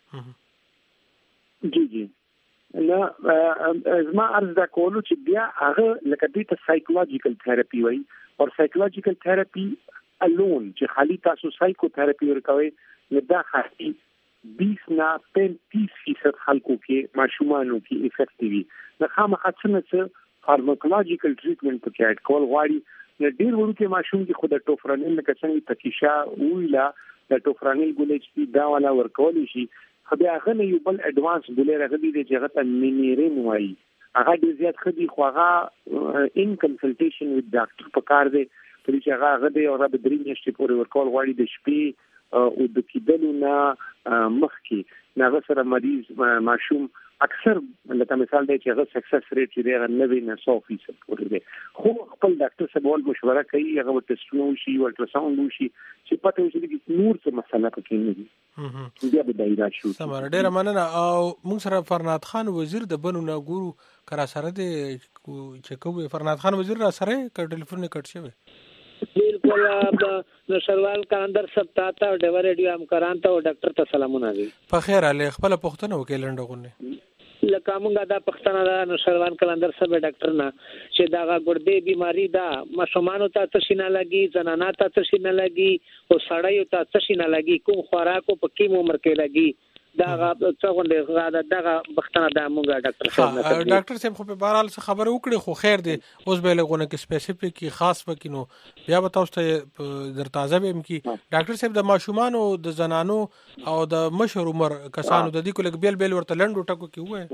جی جی نه زما عرض دا کولو چې بیا هغه لکه دې ته سایکولوژیکل تھراپي وایي او سایکولوژیکل تھراپي الون چې خالي تاسو سایکوتراپي ورکوي نو دا خاصي بیس نه پنځه فیصد خلکو کې ماشومانو کې افیکټیوي نه خامخا څه فارماکولوژیکل ټریټمنټ په کې اډ کول غواړي. نو ډیر ورته ماشوم کې خود ټوفرانیل لکه څنګه تکیشا ویلا د ټوفرانیل ګولې چې دا ولا ورکول شي خو بیا هغه نه یو بل اډوانس ګولې راغلي دی چې هغه ته مینیرین وایي. هغه ډیر زیات خدي خو هغه ان کنسلټیشن وذ ډاکټر په کار دی چې هغه هغه دی او د درې میاشتې پورې ورکول غواړي د شپې او د کېدلو نه مخکې هغه سره مریض ماشوم اکثر لکه مثال دی چې هغه سکسس ریټ چې دی هغه نوي نه سو فیصد پورې دی. خو خپل ډاکټر سره ول مشوره کوي هغه ټیسټونه وشي او الټراساوند وشي چې پته وشي چې نور څه مسله پکې نه دي. بیا به دایره شو. سماره ډیره مننه. او موږ سره فرناد خان وزیر د بنو نه ګورو کرا سره دی چې کوی فرناد خان وزیر را سره ک ټلیفون کټ شوی. بالکل نو شروال کاندر سب تا تا ډیور ریډیو ام کران ته ډاکټر ته سلامونه دي. په خیر علي خپل پښتنه وکیل لنډغونه لکه موږ دا پښتنه دا نو شروال کاندر سب ډاکټر نه چې دا ګردې بیماری دا مشومانو ته تشینه لګي زنانه ته تشینه لګي او سړیو ته تشینه لګي کوم خوراکو په کوم عمر کې لګي دا څنګه غاده دا بختنه د موږ ډاکټر صاحب نه ډاکټر صاحب خو په بهرحال څه خبره وکړي خو خیر دی اوس به لګونه کې سپیسیفیک خاص وکینو بیا به تاسو ته در تازه بیم کی ډاکټر صاحب د ماشومان او د زنانو او د مشر عمر کسانو د دې کول بیل بیل ورته لندو ټکو کې وای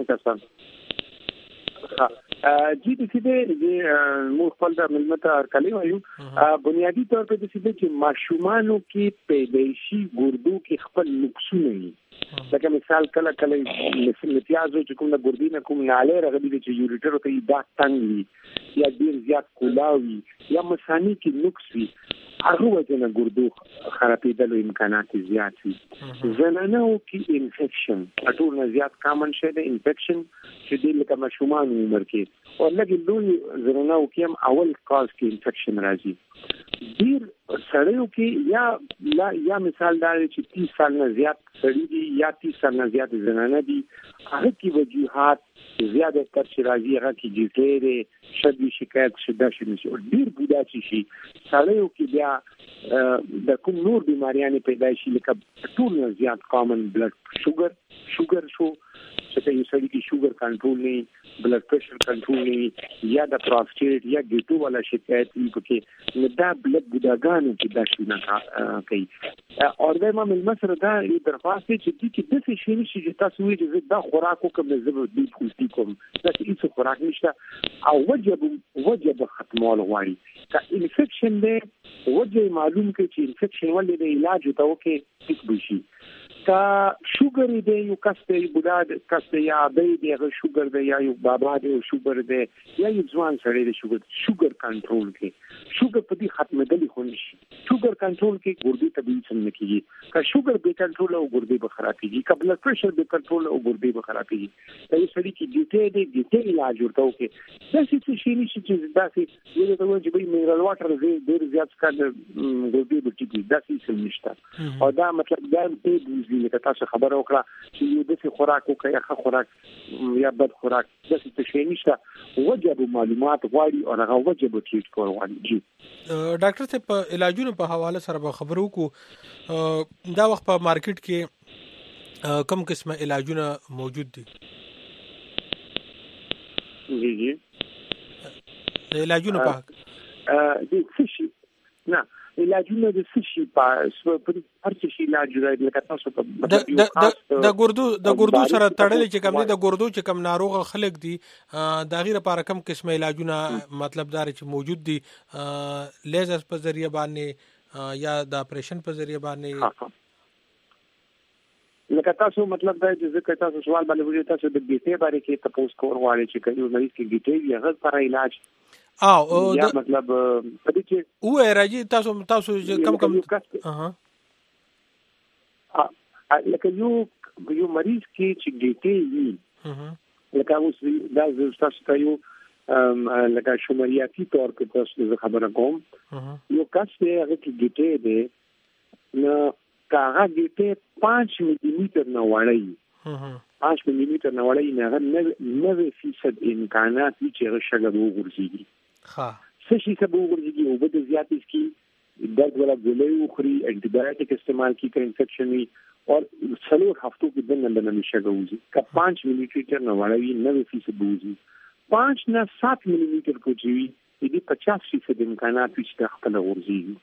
جی د دې د مو خپل د ملمت ارکلی وایو بنیادی طور په دې چې ماشومانو کې پیدایشي ګردو کې خپل نقصونه وي. لکه مثال کله کله امتیازو چې کوم د ګردې نه کوم ناله راغلي چې یوریټر ته دا تنګ وي یا ډیر زیات کولاوي یا مثاني کې نقص وي هغه وجنه ګردو خرابېدل امکانات زیات وي. زنانو کې انفیکشن ټول نه زیات کامن شي د انفیکشن چې د لکه ماشومان عمر کې او لکه دوی زنانو کې هم اول کاز کې انفیکشن راځي. ډیر سړیو کې یا لا یا مثال دا چې تیس سال نه زیات سړي دي یا تیس سال نه زیات زنانه دي هغه کې وجوهات زیاده تر چې راځي هغه کې جټېره شدي شکایت شدا شي ډیر بودا شي سړیو کې بیا د کوم نور بیماریاں پیدا شي لکه ټول نه زیات کامن بلډ شوګر شوګر شو چې یو سړی کې شوګر کنټرول نه بلډ پریشر کنټرول نه یا د پروستیټ یا ګیټو والا شکایت وي پکې نو دا بلډ بوداګانو کې دا شي نه کوي. او دا ما ملمسره دا درخواست چې دې کې د څه شي نشي چې تاسو وایي چې دا خوراکو کوم زبر دې کوستي کوم دا هیڅ خوراک نشته او وجب وجب ختمول غواړي کا انفیکشن دې وجه معلوم کې چې انفیکشن ولې د علاج ته وکي هیڅ بشي کا شوګر دې یو کسته بودا کسته یا دې دغه شوګر دې یا یو بابا دې شوګر دې یا یو ځوان سړی دې شوګر شوګر کنټرول کې شوګر په دې ختمېدل خو نشي. شوګر کنټرول کې ګردې طبيعي څنګه کیږي کا شوګر به کنټرول او ګردې به خرابېږي کا بلډ پریشر به کنټرول او ګردې به خرابېږي. دا یو سړی کې ډیټې دې ډیټې علاج ورته وکي دا څه شي نشي چې دا څه یو ته وایي چې مینرال واټر دې ډېر زیات کار ګردې به ټیټي دا څه نشته او دا مطلب دا دې دي لکه تاسو خبره وکړه چې یو د خوراک او کیا خوراک یا بد خوراک د څه شي نشته وجب معلومات غواړي او هغه وجب ټریټ کول غواړي. جی ډاکټر ته په علاجونو په حواله سره به خبرو کو دا وخت په مارکیټ کې کم قسمه علاجونه موجود دي؟ جی جی د علاجونو په د څه شي نه علاجونه د څه شي په هر څه شي علاج دی لکه تاسو په د ګردو د ګردو سره تړلې چې کوم دي د ګردو چې کوم ناروغ خلک دي د غیر لپاره کم قسمه علاجونه مطلب دار چې موجود دي لیزر په ذریعہ باندې یا د اپریشن په ذریعہ باندې لکه تاسو مطلب دا چې ځکه تاسو سوال باندې وګورئ تاسو د ګیټې باره کې تاسو کور غواړئ چې کله مریض کې ګیټې یې غږ پر علاج او یا مطلب په دې چې او راځي تاسو تاسو کم کم اها لکه یو یو مریض کې چې ګیټې وي لکه اوس دا تاسو ته یو لکه شماریاتي تور کې تاسو خبره کوم یو کس دی هغه کې ګیټې دی نو کاغه ګیټه پانچ ملي میټر نه وړي پانچ ملي میټر نه وړي نه نوي فیصد امکانات چې هغه شګه وګرځي ها څه شي څه وګرځي او بده زیات اس کی درد ولا ګولې وخري انټي بایوټیک استعمال کی که انفیکشن وي او څلور هفتو کې د نن نه شګه وځي که پانچ ملي میټر نه وړي نوي فیصد وځي پانچ نه سات ملي میټر کوچوي دې پچاس فیصد امکانات چې خپل ورځي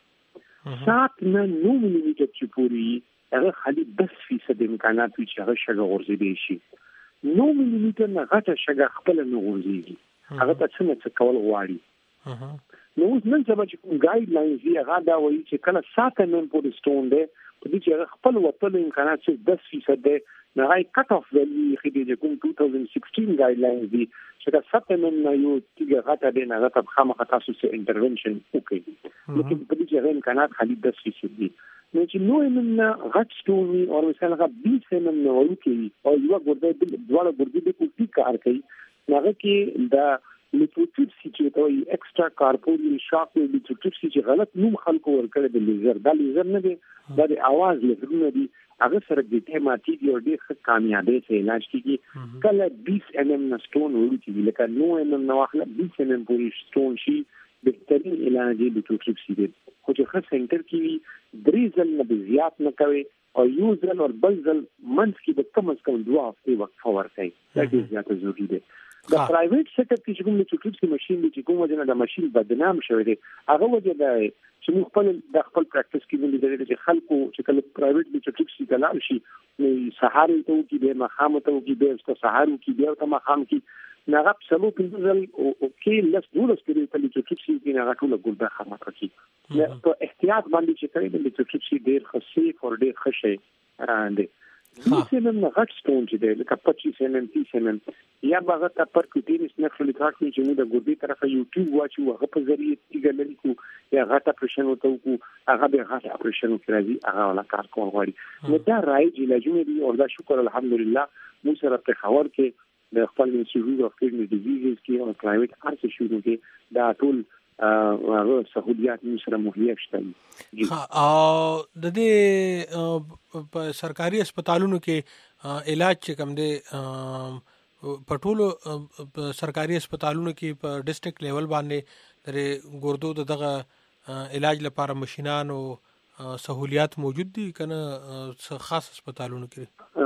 سات نه نو ملي میټر چې پوری هغه خالي دس فیصد امکانات چې هغه شګه ورزيدي شي نو ملي میټر نه غټه شګه خپل نه ورزيږي هغه ته څه کول غواړي نو نن سبا چې کوم ګایډ لاینز دی هغه دا وایي چې کله سات نن پورې سټون دی په دې چې خپل وطن امکانات چې دس فیصد دی نه هاي کټ اف ویلیو خې دې کوم دوه هزار شپږ ګایډ لاینز دی چې دا سات نن نه یو تیګه غټه دی نه غټه خامخا تاسو سره انټرونشن وکړي لیکن په دې چې امکانات خالي دس فیصد دي نو چې نو نن غټ سټون وي او مثلا هغه بیس نن نو وکړي او یو ګرده دواړه ګرده د کوټي کار کوي هغه کې دا لیتوټریپسي چې دوی ایکسترا کارپوریل شاک لیتوټریپسي چې غلط نوم خلکو ورکړي د لیزر دا لیزر نه دی دا د आवाज لیزرونه دي هغه سره د ټیماتي دی او د کامیابی سره علاج کیږي کله بیس ان ام سټون ورته لکه نو ان ام نو اخلا بیس ان ام پوری سټون شي بهترین علاج د لیتوټریپسي دی خو چې خاص سنټر کې درې ځل نه زیات نه کوي او یو ځل او بل ځل منځ کې د کم از کم دوه هفتې وقفه ورکړي دا ډېر زیات ضروري دی د پرایویټ سیټاپ کې چې کوم لیتوټریپسي ماشين دی چې کوم وجه نه د ماشين بدنام شوی دی هغه وجه دا چې موږ خپل د خپل پریکټس کې ولې د خلکو چې کله پرایویټ لیتوټریپسي کلام شي نو سهار ته کې به مخامه ته کې به ست سهار کې به ته مخام کې نغه سلو پنځل او کې لس دولس کې د لیتوټریپسي کې نه غټوله ګلدا خامه کوي په احتیاط باندې چې کوي د لیتوټریپسي ډېر خصيف او ډېر خشه اندي سینم نه غټ سټون چې دی لکه پچیس سینم تیس سینم یا هغه ته پر کوټینس نه خلک راځي چې موږ د ګردې طرفه یوټیوب واچو هغه په ذریعہ تیګل لیکو یا غټ اپریشن وته کو هغه به غټ اپریشن کوي هغه ولا کار کول غواړي نو دا راځي علاجونه دي او دا شکر الحمدلله موږ سره په خبر کې د خپل انسټیټیوټ اف کډنی ډیزیزز کې او پرایویټ ارڅ شروع کې دا ټول هغه سہولیات موږ سره مهیا شته او د دې په سرکاري هسپتالونو کې علاج چې کوم دی په ټولو سرکاري هسپتالونو کې په ډیسټریکټ لیول باندې د ګردو دغه علاج لپاره ماشينان او سہولیات موجود دي کنه خاص هسپتالونو کې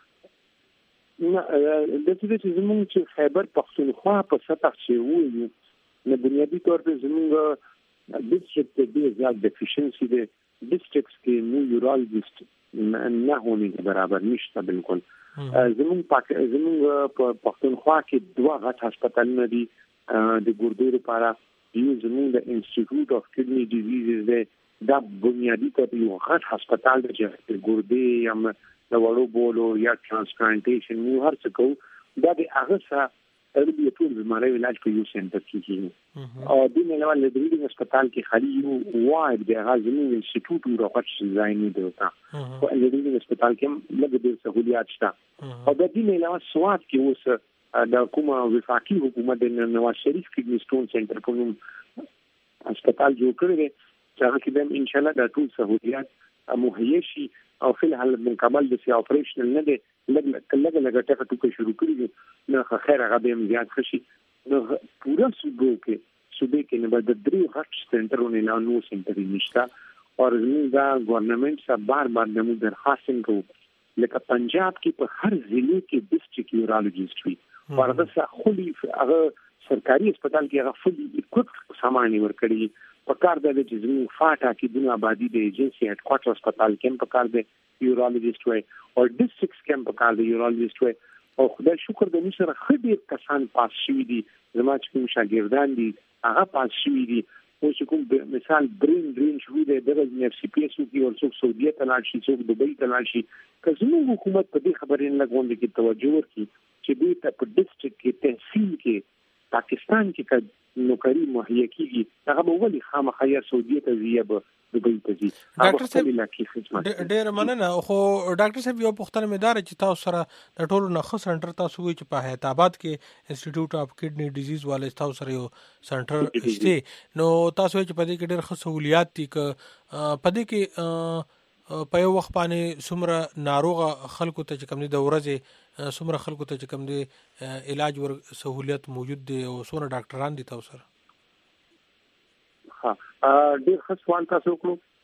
نه د دې چې زموږ چې خیبر پختونخوا په سطح چې وایي نه بنیادی طور په زموږ ډیسټریکټ کې زیات ډیفیشنسي دی ډیسټریکټس کې نو یورالجیست نه هونی برابر نشته بالکل زموږ پاک زموږ په پښتونخوا کې دوه غټ هسپتالونه دي د ګردو لپاره یو زموږ د انسټیټیوټ اف کډنی ډیزیزز دی دا بنیادی طور یو غټ هسپتال دی چې ګردې یا د وړو بولو یا ترانسپلانټیشن نو هر څه کو دا د هغه سره تربیه ټول بیماری علاج په یو سنټر کې کیږي او د نړیوال لیدلې هسپتال کې خالي یو وايد د غازمي انسټیټیوټ راغښ ځای نه دی وتا او لیدلې هسپتال کې لږ ډېر سہولیات شته او د دې نړیوال سواد کې اوس د کومه وفاقي حکومت د نواز شریف کډنی سټون سنټر په نوم هسپتال جوړ کړی دی چې هغه کې د ان شاء الله د ټول سہولیات مهیا شي او فل حال مکمل د سی اپریشنل نه دی لګ لګ لګ ټکه ټکه شروع کړی نو خیر هغه به زیات خشي نو پورا صوبه کې صوبه کې نه د درې هټ سنټرونه نه نو سنټر نشته او زموږ دا ګورنمنت سره بار بار د موږ درخواست کوو لکه پنجاب کې په هر ضلع کې ډیسټریکټ یورولوژیست وي ورته څخه خولي هغه سرکاري هسپتال کې هغه فولي اکوپ سامان ورکړي په کار د چې زموږ فاټا کې د آبادی د ایجنسی هډ کوارټر هسپتال کې په کار د یورولوژیست وي او ډیسټریکټ کې په کار د یورولوژیست وي او خدای شکر د موږ سره خډیر کسان پاس شوي دي زما چې کوم شاګردان دي هغه پاس شوي دي او چې کوم مثال برین برین شوي دي دغه اف سی پی اس کې او څوک سعودي ته لاړ شي څوک دوبۍ ته لاړ شي که زموږ حکومت په دې خبرې نه لګون دي کې توجه ورکړي چې دې ته په ډیسټریکټ کې تحصیل کې پاکستان کې نوکری مهیا کیږي هغه به ولي خامخا یا سعودي ته یا به دوبۍ ته ځي ډاکټر صاحب ډېر مننه خو ډاکټر صاحب یو پوښتنه مې دار چې تاسو سره د ټولو نه خو سنټر تاسو وی چې په حیات آباد کې انسټیټیوټ اف کډنی ډیزیز والے تاسو سره یو سنټر شته نو تاسو چې په دې کې ډېر ښه سہولیات دي ک په دې کې په یو وخت باندې څومره ناروغه خلکو ته چې کوم دي د ورځې څومره خلکو ته چې کوم دي علاج ور سہولیت موجود دي او څومره ډاکټران دي تاسو سره ها ډېر ښه سوال تاسو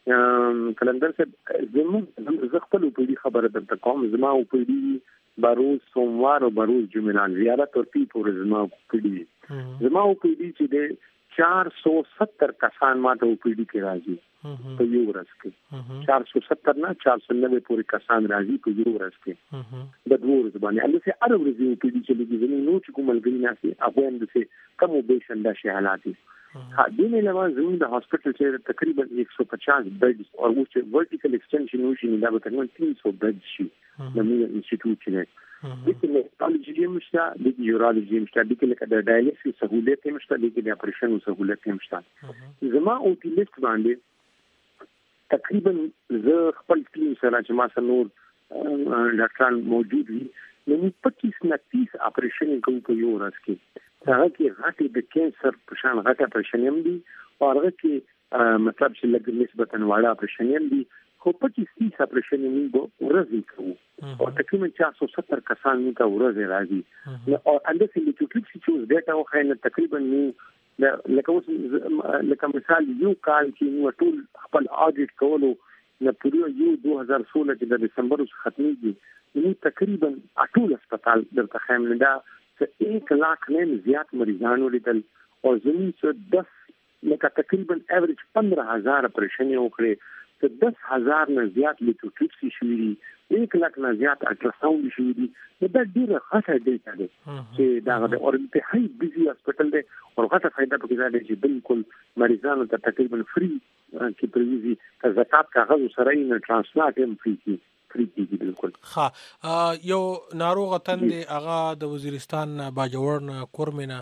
وکړو کلندر صاحب زموږ زه خپل په دې خبره درته کوم زما په دې بروز سوموار او بروز جمعران زیارت او پی پورې زما په دې زما په دې چې د چار سو ستر کسان ماته په دې کې راځي په یو ورځ کې چار سو ستر نه چار سو نوے پورې کسان راځي په یو ورځ کې د دوه ورځې باندې هغه څه ارو ورځې په دې چې لګي زموږ نو چې کومل غوښنه سي هغه هم د څه کوم به شنده شي حالات ها دې نه لوي زموږ د هاسپټل چې تقریبا ایک سو پچاس بیډز او چې ورټیکل ایکسټنشن وشي نه دا به تقریبا تین سو بیډز شي د موږ انسټیټیوټ کې د نیورولوژي مشته د یورولوژي مشته د کله د ډایلیسیس سہولت مشته د اپریشن سہولت مشته زما او ټی لیست باندې تقریبا زه خپل ټیم سره چې ما سره نور ډاکټران موجود دي نو پچیس نه تیس اپریشن کوم په یو ورځ کې هغه کې غټي د کینسر په شان غټه اپریشن هم دي او هغه کې مطلب چې لږ نسبتا واړه اپریشن هم دي خو پچیس تیس اپریشن موږ ورځ کوو او تقریبا چار سو ستر کسان موږ ورځ راځي او اندسې د ټریټمنټ چې ډیټا خو نه تقریبا نو لکه اوس لکه مثال یو کال کې نو ټول خپل اډیټ کولو نه پوره یو دوه هزار سولہ چې د دسمبر څخه ختمېږي نو تقریبا ټول هسپتال درته خیم نه دا چې ایک لاکھ نه زیات مریضان ولیدل او زمين څخه دس لکه تقریبا ایوریج پندرہ هزار اپریشن وکړي څه دس هزار نه زیات لیټوټریپسي شوې دي ایک لاکھ نه زیات الټراساوند شوې دي نو دا ډیره ښه ډیټا ده چې دا د اورنته هاي بيزي هسپتال ده او غټه فائدہ پکې ده چې بالکل مریضانو ته تقریبا فری کې پریزي که زکات کاغذ سره یې ترانسپلانټ هم فری کی فری کی بالکل ها یو ناروغ تند هغه د وزیرستان باجوړ نه کورمنه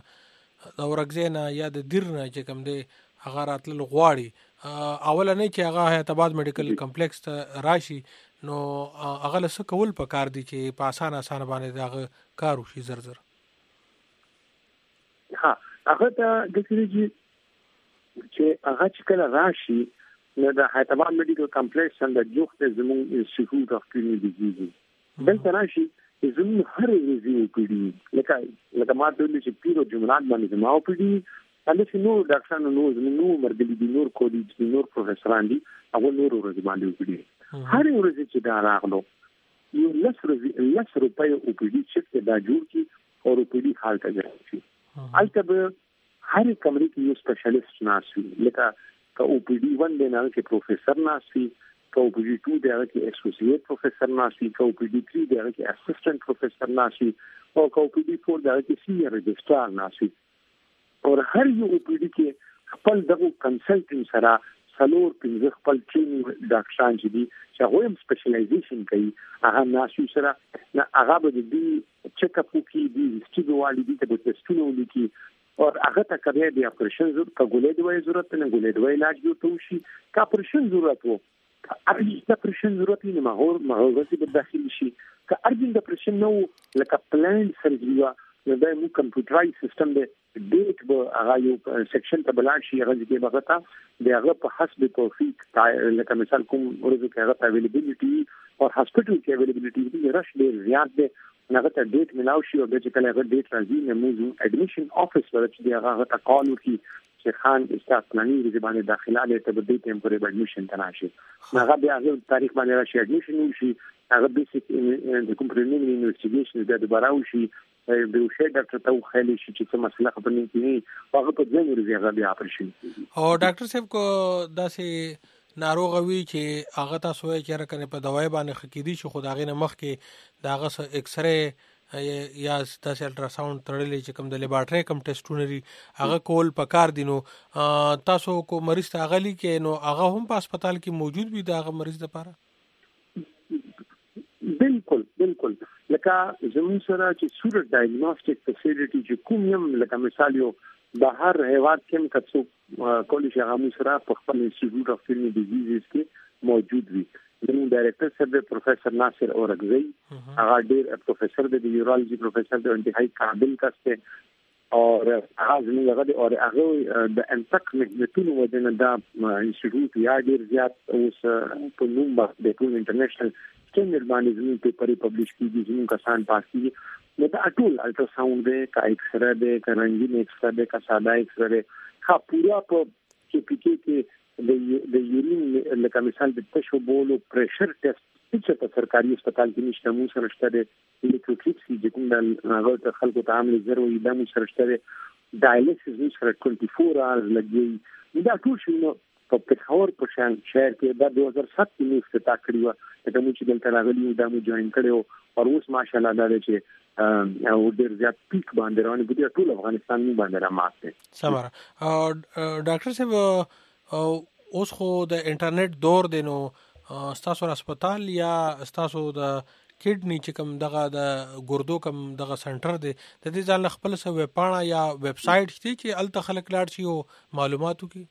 د ورګزینا یا د دیرنه چې کوم دی هغه راتل غواړي اوله نه چې هغه حیات آباد میډیکل کمپلیکس ته راشي نو هغه له څه کول پکار دي چې په اسانه اسانه باندې دا کار وشي زر زر ها هغه ته د سړي چې هغه چې کله راشي نو د حیات آباد میډیکل کمپلیکس څنګه جوخت زموږ انسټیټیوټ اف کډنی ډیزیز دلته راشي زموږ هر ریزیو کړي لکه لکه ما ته چې پیرو جمعرات باندې ما او کړي اله چې نور ډاکټرانو نو زموږ مرګلي دي نور کولېج دي نور پروفیسوران دي هغه نور ورځ باندې کړي هر ورځ چې دا راغلو یو لس ورځې لس روپۍ او پی ډي چې دا جوړ کی او او پی ډي حالت راځي البته هر کمرې کې یو سپیشلیست ناشي لکه که او پی ډي ون دی نه کې پروفیسور ناشي که او پی ډي ټو دی هغه کې اسوسییټ پروفیسور ناشي که او پی ډي تھری دی هغه کې اسسټنټ پروفیسور ناشي او که او پی ډي فور دی هغه کې سینیئر رجسټرار ناشي او هر یو او پی ډي کې خپل دغه کنسلټنټ سره څلور پنځه خپل ټیم ډاکټران چې دي چې هغه هم سپیشلایزیشن کوي هغه ناشي سره هغه به دې چیک اپ کوي دي هیستوري والی دي ته ټیسټونه ولیکي او هغه ته کوي د اپریشن ضرورت کګولې دی ضرورت نه ګولې دی علاج جوړ شي کا اپریشن ضرورت وو ارجنټ اپریشن ضرورت نه ماهور ماهور به داخلي شي کا ارجنټ اپریشن نو لکه پلان سرجری نو دا مو کمپیوټرایز سیستم دی ډیټ به هغه یو سیکشن ته بلاړ شي هغه کې به غته د هغه په حسب توفیق لکه مثال کوم ورځو کې هغه اویلیبিলিټي او هاسپټل کې اویلیبিলিټي دی رش ډیر زیات دی هغه ته ډیټ ملاو شي او د چې کله هغه ډیټ راځي نو موږ اډمیشن افیس ورته دی هغه ته کال وکړي چې خان استاد پلانینګ دې باندې داخله لري ته به دې ټیمپورري اډمیشن ته راشي هغه بیا هغه تاریخ باندې راشي اډمیشن وشي هغه بیسیک د کومپریمینری انویسټیګیشن د دوباره وشي د وشي ډاکټر ته خېلی شي چې څه مسله خبرې کوي هغه په ځای ورځي هغه بیا اپریشن او ډاکټر صاحب کو داسې ناروغ وی چې هغه تاسو یې چیرې کنه په دوايي باندې خکېدي چې خدای نه مخ کې داغه ایکس رے یا تاسو الټراساوند تړلې چې کوم د لیبارټري کوم ټیسټونه لري هغه کول پکار دي نو تاسو کو مریض ته غلي کې نو هغه هم په هسپتال کې موجود وي داغه مریض لپاره بالکل بالکل لکه زمون سره چې صورت ډایګنوستیک فیسیلیټي چې کوم یم لکه مثال یو بهر هیواد کې کڅو کولج هغه سره په خپل انسټیټیوټ اف کډنی ډیزیزز کې موجود وي زمون ډایریکټر سره پروفیسور ناصر اورغزی هغه ډیر پروفیسور د یورولوژي پروفیسور د انتهایی قابل کس دی او هغه زمون هغه او هغه د انتق مګنیټونو ودنه د انسټیټیوټ یا ډیر زیات اوس په نوم د ټول انټرنیشنل سټینډرډ باندې زمون پیپر پبلش کیږي زمون کسان پاس کیږي نو دا ټول الټراساوند دی کا ایکس رے دی کا رنگین ایکس رے دی کا ساده ایکس رے کا پورا په چې پکې کې د د یورین لکه مثال د تشو بولو پریشر ټیسټ چې په سرکاري هسپتال کې نشته مو سره شته د الیکټروکریپسي چې کوم د هغه د خلکو ته عامل زرو د مو سره شته ډایلیسیس مو سره چوبیس اورز لګي دا ټول شنو په پېښور په شان شهر کې د دوه هزار سات کې نو ستاسو کړی و دا مو چې دلته راغلی دا مو جوائن کړو او اوس ماشاءالله دا چې او ډیر زیات پیک باندې روان دي ټول افغانستان نه باندې راځي سمره ډاکټر صاحب اوس خو د انټرنیټ دور دی نو ستاسو هسپتال یا ستاسو د کډنی چې کوم دغه د ګردو کوم دغه سنټر دی د دې ځان خپل سو ویب پاڼه یا ویب سټ شته چې الته خلک لاړ شي او معلوماتو کې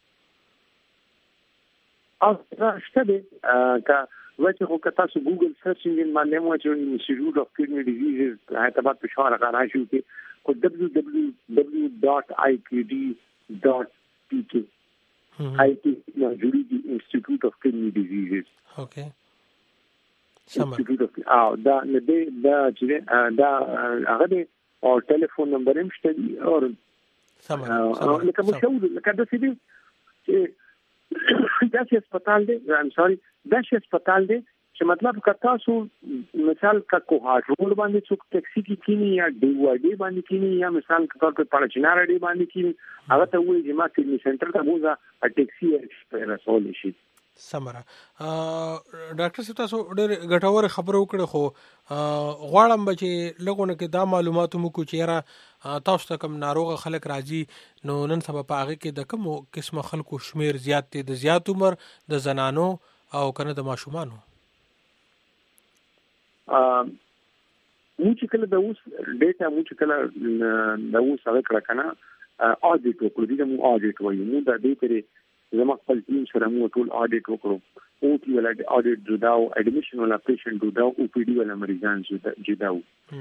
او شته دی کا وچه خو که تاسو ګوګل سرچ انجن باندې مو چې انسټیټیوټ اف کډنی ډیزیزز هایدرآباد په شهر غواړی شو کې کو دبليو دبليو دبليو ډاٹ آی پی ډی ډاٹ پی کی آی پی جوړیږي انسټیټیوټ اف کډنی ډیزیزز اوکے سم او دا نه دی دا چې دا هغه دی او ټلیفون نمبر هم شته او سم لکه مو شو لکه د سې دی دا چې هسپتال دی ایم سوري دا چې هسپتال دی چې مطلب که تاسو مثال کا کوهاټ روډ باندې څوک ټیکسي کې کینی یا ډی وای ډی باندې کینی یا مثال که تاسو په چنار ډی باندې کینی هغه ته وایي چې ما کډنی سنټر ته موزه ټیکسي رسول شي سمره ډاکټر صاحب تاسو ډېر ګټور خبرو وکړه خو غواړم چې لګونه کې دا معلومات مو کو چیرې تاسو ته کوم ناروغه خلک راځي نو نن سبا په هغه کې د کوم قسمه خلکو شمیر زیات دي د زیات عمر د زنانو او کنه د ماشومانو مو چې کله د اوس ډیټا مو چې کله د اوس هغه کړه کنه اډیټ وکړو دي مو اډیټ وایو مو د دې پرې زما خپل ټیم سره مو ټول اډیټ وکړو او ټي ولا اډیټ جوړاو اډمیشن ولا پیشنټ جوړاو او پی ډی ولا مریضان جوړاو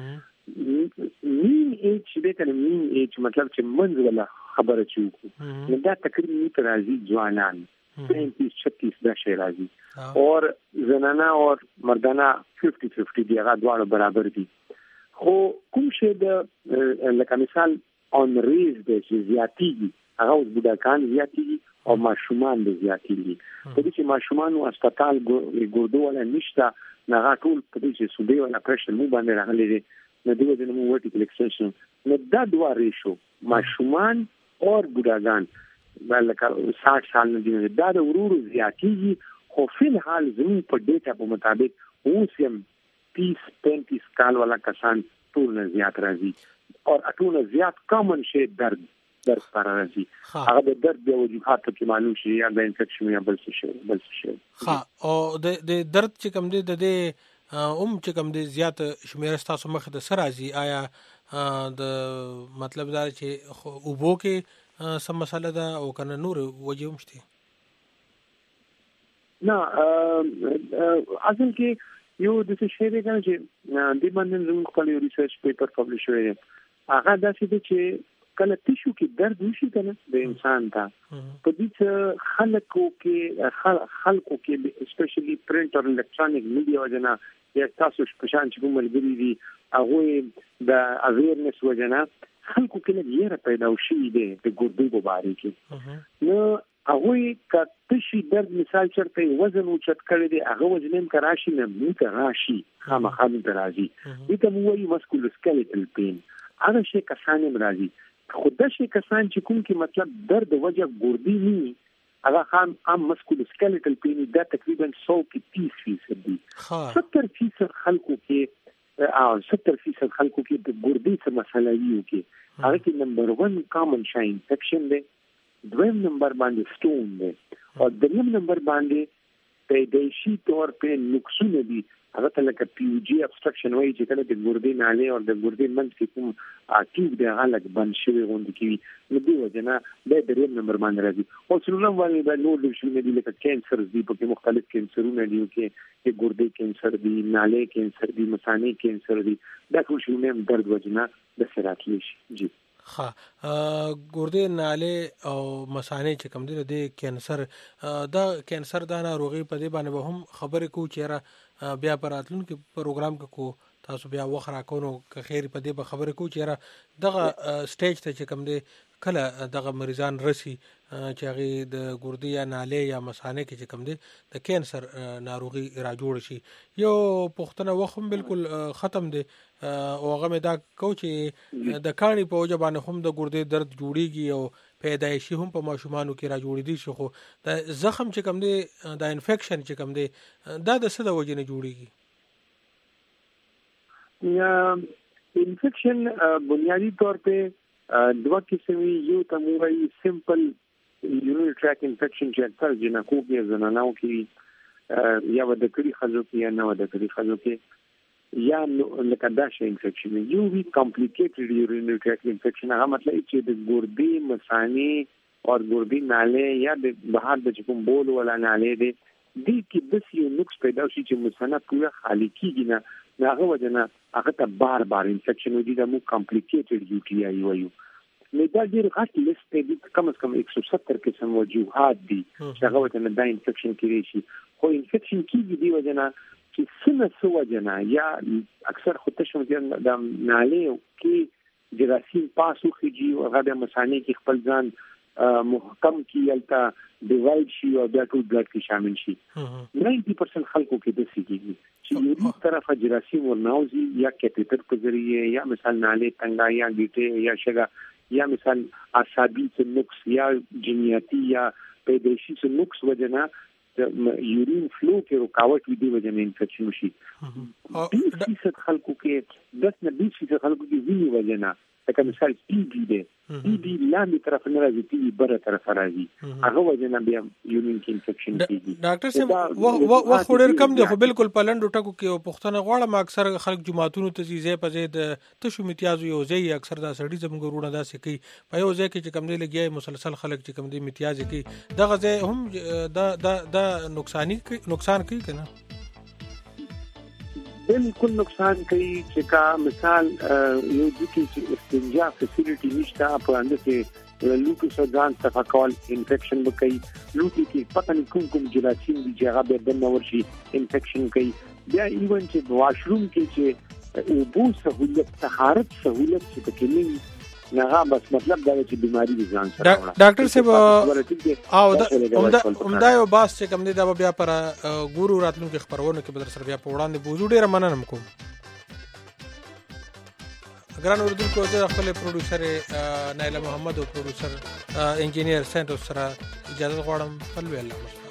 مین ایج دې کنه مین ایج مطلب چې منځ ولا خبره چوکو نو دا تقریبا تر راځي ځوانان پینتیس چھتیس دا شی راځي اور زنانا اور مردانا ففٹی ففٹی دی هغه دواړه برابر دي خو کوم شی د لکه مثال اون ریز د زیاتیږي هغه اوس بډاکان زیاتیږي او ماشومان د زیاتیږي په دې چې ماشومان او هسپتال ګردو ولا نشته نه ټول په دې چې صوبې ولا پرشن مو باندې راغلي دي نو دوی د نو ورټیکل ایکسټنشن نو دا دوه ریشو ماشومان او بډاګان بلکې ساठ سال نه دي دا د ورورو زیاتیږي خو په الحال زموږ په ډیټا په مطابق اوس هم تیس پینتیس کال والا کسان ټول نه زیات راځي او ټول زیات کامن شي درد درد پر راځي هغه د درد د وجوهات کې معلوم شي یا د انفیکشن یا بل څه شي بل څه شي ها او د د درد چې کوم دی د دې اوم چې کوم دی زیات شمیر تاسو مخ د سر راځي آیا د مطلب دا چې او بو کې سم مسله ده او کنه نور وجه مشته نه اصل کې یو د څه شی دی چې د باندې زموږ خپل ریسرچ پیپر پبلش شوی هغه داسې دی چې کله تشو کې درد وشي کنه د انسان ته په دې خلکو کې خلکو کې اسپیشلی پرنٹ او الکترونیک میډیا وجنه یا تاسو په شان چې کوم ملګری دي هغه د اویرنس وجنه خلکو کې لږ یې پیدا وشي دي د ګردو په اړه کې نو هغه کتشي درد مثال چرته وزن او چت کړی دی هغه وزن کراشي نه موږ راشي خامخا درازي دې ته موږ مسکولوسکلیټل پین هغه شي کسانه مرادي خود شي کسان چې کوم کې مطلب درد وجه ګردی نه هغه خام عام مسکولوسکلیټل پین دا تقریبا سو کې تیس فیصد دي ستر فیصد خلکو کې او ستر فیصد خلکو کې د ګردی څخه مسله وي کې هغه کې نمبر ون کامن شای انفیکشن دی دویم نمبر باندې سټون دی او دریم نمبر باندې پیدایشي تور په نقصونه دي هغه ته لکه پی یو جی ابستراکشن وایي چې کله د ګردې نالې او د ګردې منځ کې کوم اټیک دی هغه لکه بند شوی غوندې کوي نو دې وجه نه د دریم نمبر باندې راځي او څلورم باندې د نور ډیویژن دي لکه کینسر دي په مختلف کینسرونه دي کې د ګردې کینسر دي نالې کینسر دي مثانې کینسر دي دا ټول شی هم درد وجه نه د سراتلی شي جی ها ګردې نالې او مثانې چې کوم دي د کینسر دا کینسر دا ناروغي په دې باندې هم خبرې کو چیرې بیا پراتلون کې پروګرام کې کو تاسو بیا وخرا کوو که خیر په دې به خبرې کو چیرې دغه سټیج ته چې کوم دي کله دغه مریضان رسی چې هغه د ګردې یا نالې یا مثانې کې چې کوم دي د کینسر ناروغي را جوړ شي یو پښتنه وخم بالکل ختم دي او هغه مې دا کو چې د کاڼي په وجه باندې هم د ګردې درد جوړیږي او پیدایشي هم په ماشومانو کې را جوړېدي شي خو د زخم چې کوم دی د انفیکشن چې کوم دی دا د څه د وجې نه جوړیږي یا انفیکشن بنیادی طور په دوا قسمي یو تموي سمپل یورینری ټریک انفیکشن چې اکثر جنکو کې زنانو کې یا د کړي خزو کې یا نه د کړي خزو کې یا لکه دا شي انفیکشن یو وی کمپلیکیټډ یورینری ټریک انفیکشن هغه مطلب چې د ګردې مثانې او ګردې نالې یا د بهر د کوم بول ولا نالې دي د کې د یو نقص پیدا شي چې مثانه پوره خالی کیږي نه هغه وجنه هغه ته بار بار انفیکشن ودی د مو کمپلیکیټډ یو ټي آی وایو نو دا ډیر غټ لیست دی کم از کم ایک سو ستر قسم وجوهات دي چې هغه وجنه دا انفیکشن کیږي شي خو انفیکشن کیږي دی وجنه چې څنګه سو وجنه یا اکثر خود تشم د نالې کې جراثیم پاسو خيږي او هغه د مثانې کې خپل ځان محکم کیلتا ډیوایډ شي او د ټول بلډ کې شامل شي نود پرسنټ خلکو کې د سيږي چې یو طرفه جراثیم او ناوزي یا کیپیټر په ذریعہ یا مثال نالې څنګه یا ګټه یا شګه یا مثال اعصابي څه نقص یا جنیاتي یا پیدایشي څه نقص وجنه یورین فلو کې رکاوټ وي دی وجنه انفیکشن شي بیس فیصد خلکو کې دس نه بیس فیصد خلکو کې ویني وجنه لکه مثال ټي بي دی ټي بي لاندې طرف نه راځي ټي بي بره طرف راځي هغه وجنه بیا یورین کې انفیکشن کیږي ډاکټر صاحب و خو ډېر کم دی خو بالکل پلند ټکو کې پښتنه غواړم اکثر خلک جماعتونو ته زیږي په زید تشو امتیاز یو ځای اکثر دا سړی زموږ ورونه دا سکی په یو ځای کې چې کم دی لګي مسلسل خلک چې کم دی امتیاز کوي دغه ځای هم دا دا دا نقصان نقصان کوي کنه بالکل نقصان کوي چې کا مثال یو د کې استنجا فیسیلیټي نشته په اند کې لوټو سودان څخه کول انفیکشن وکړي لوټي کې پته نه کوم کوم جراثیم دي چې هغه به د نور شي انفیکشن کوي بیا ایون چې واشروم کې چې او بو سہولت طهارت سہولت چې پکې نه نه بس مطلب دا چې بیماری دي ځان سره وړه ډاکټر صاحب او دا عمدا یو باس چې کوم دي دا بیا پر ګورو راتلونکو خبرونه کې بدر سره بیا په وړاندې بوزو ډیر مننه کوم ګران اوردونکو زه خپل پروډوسر نایله محمد او پروډوسر انجینیر سنټو سره اجازه غواړم په لوی الله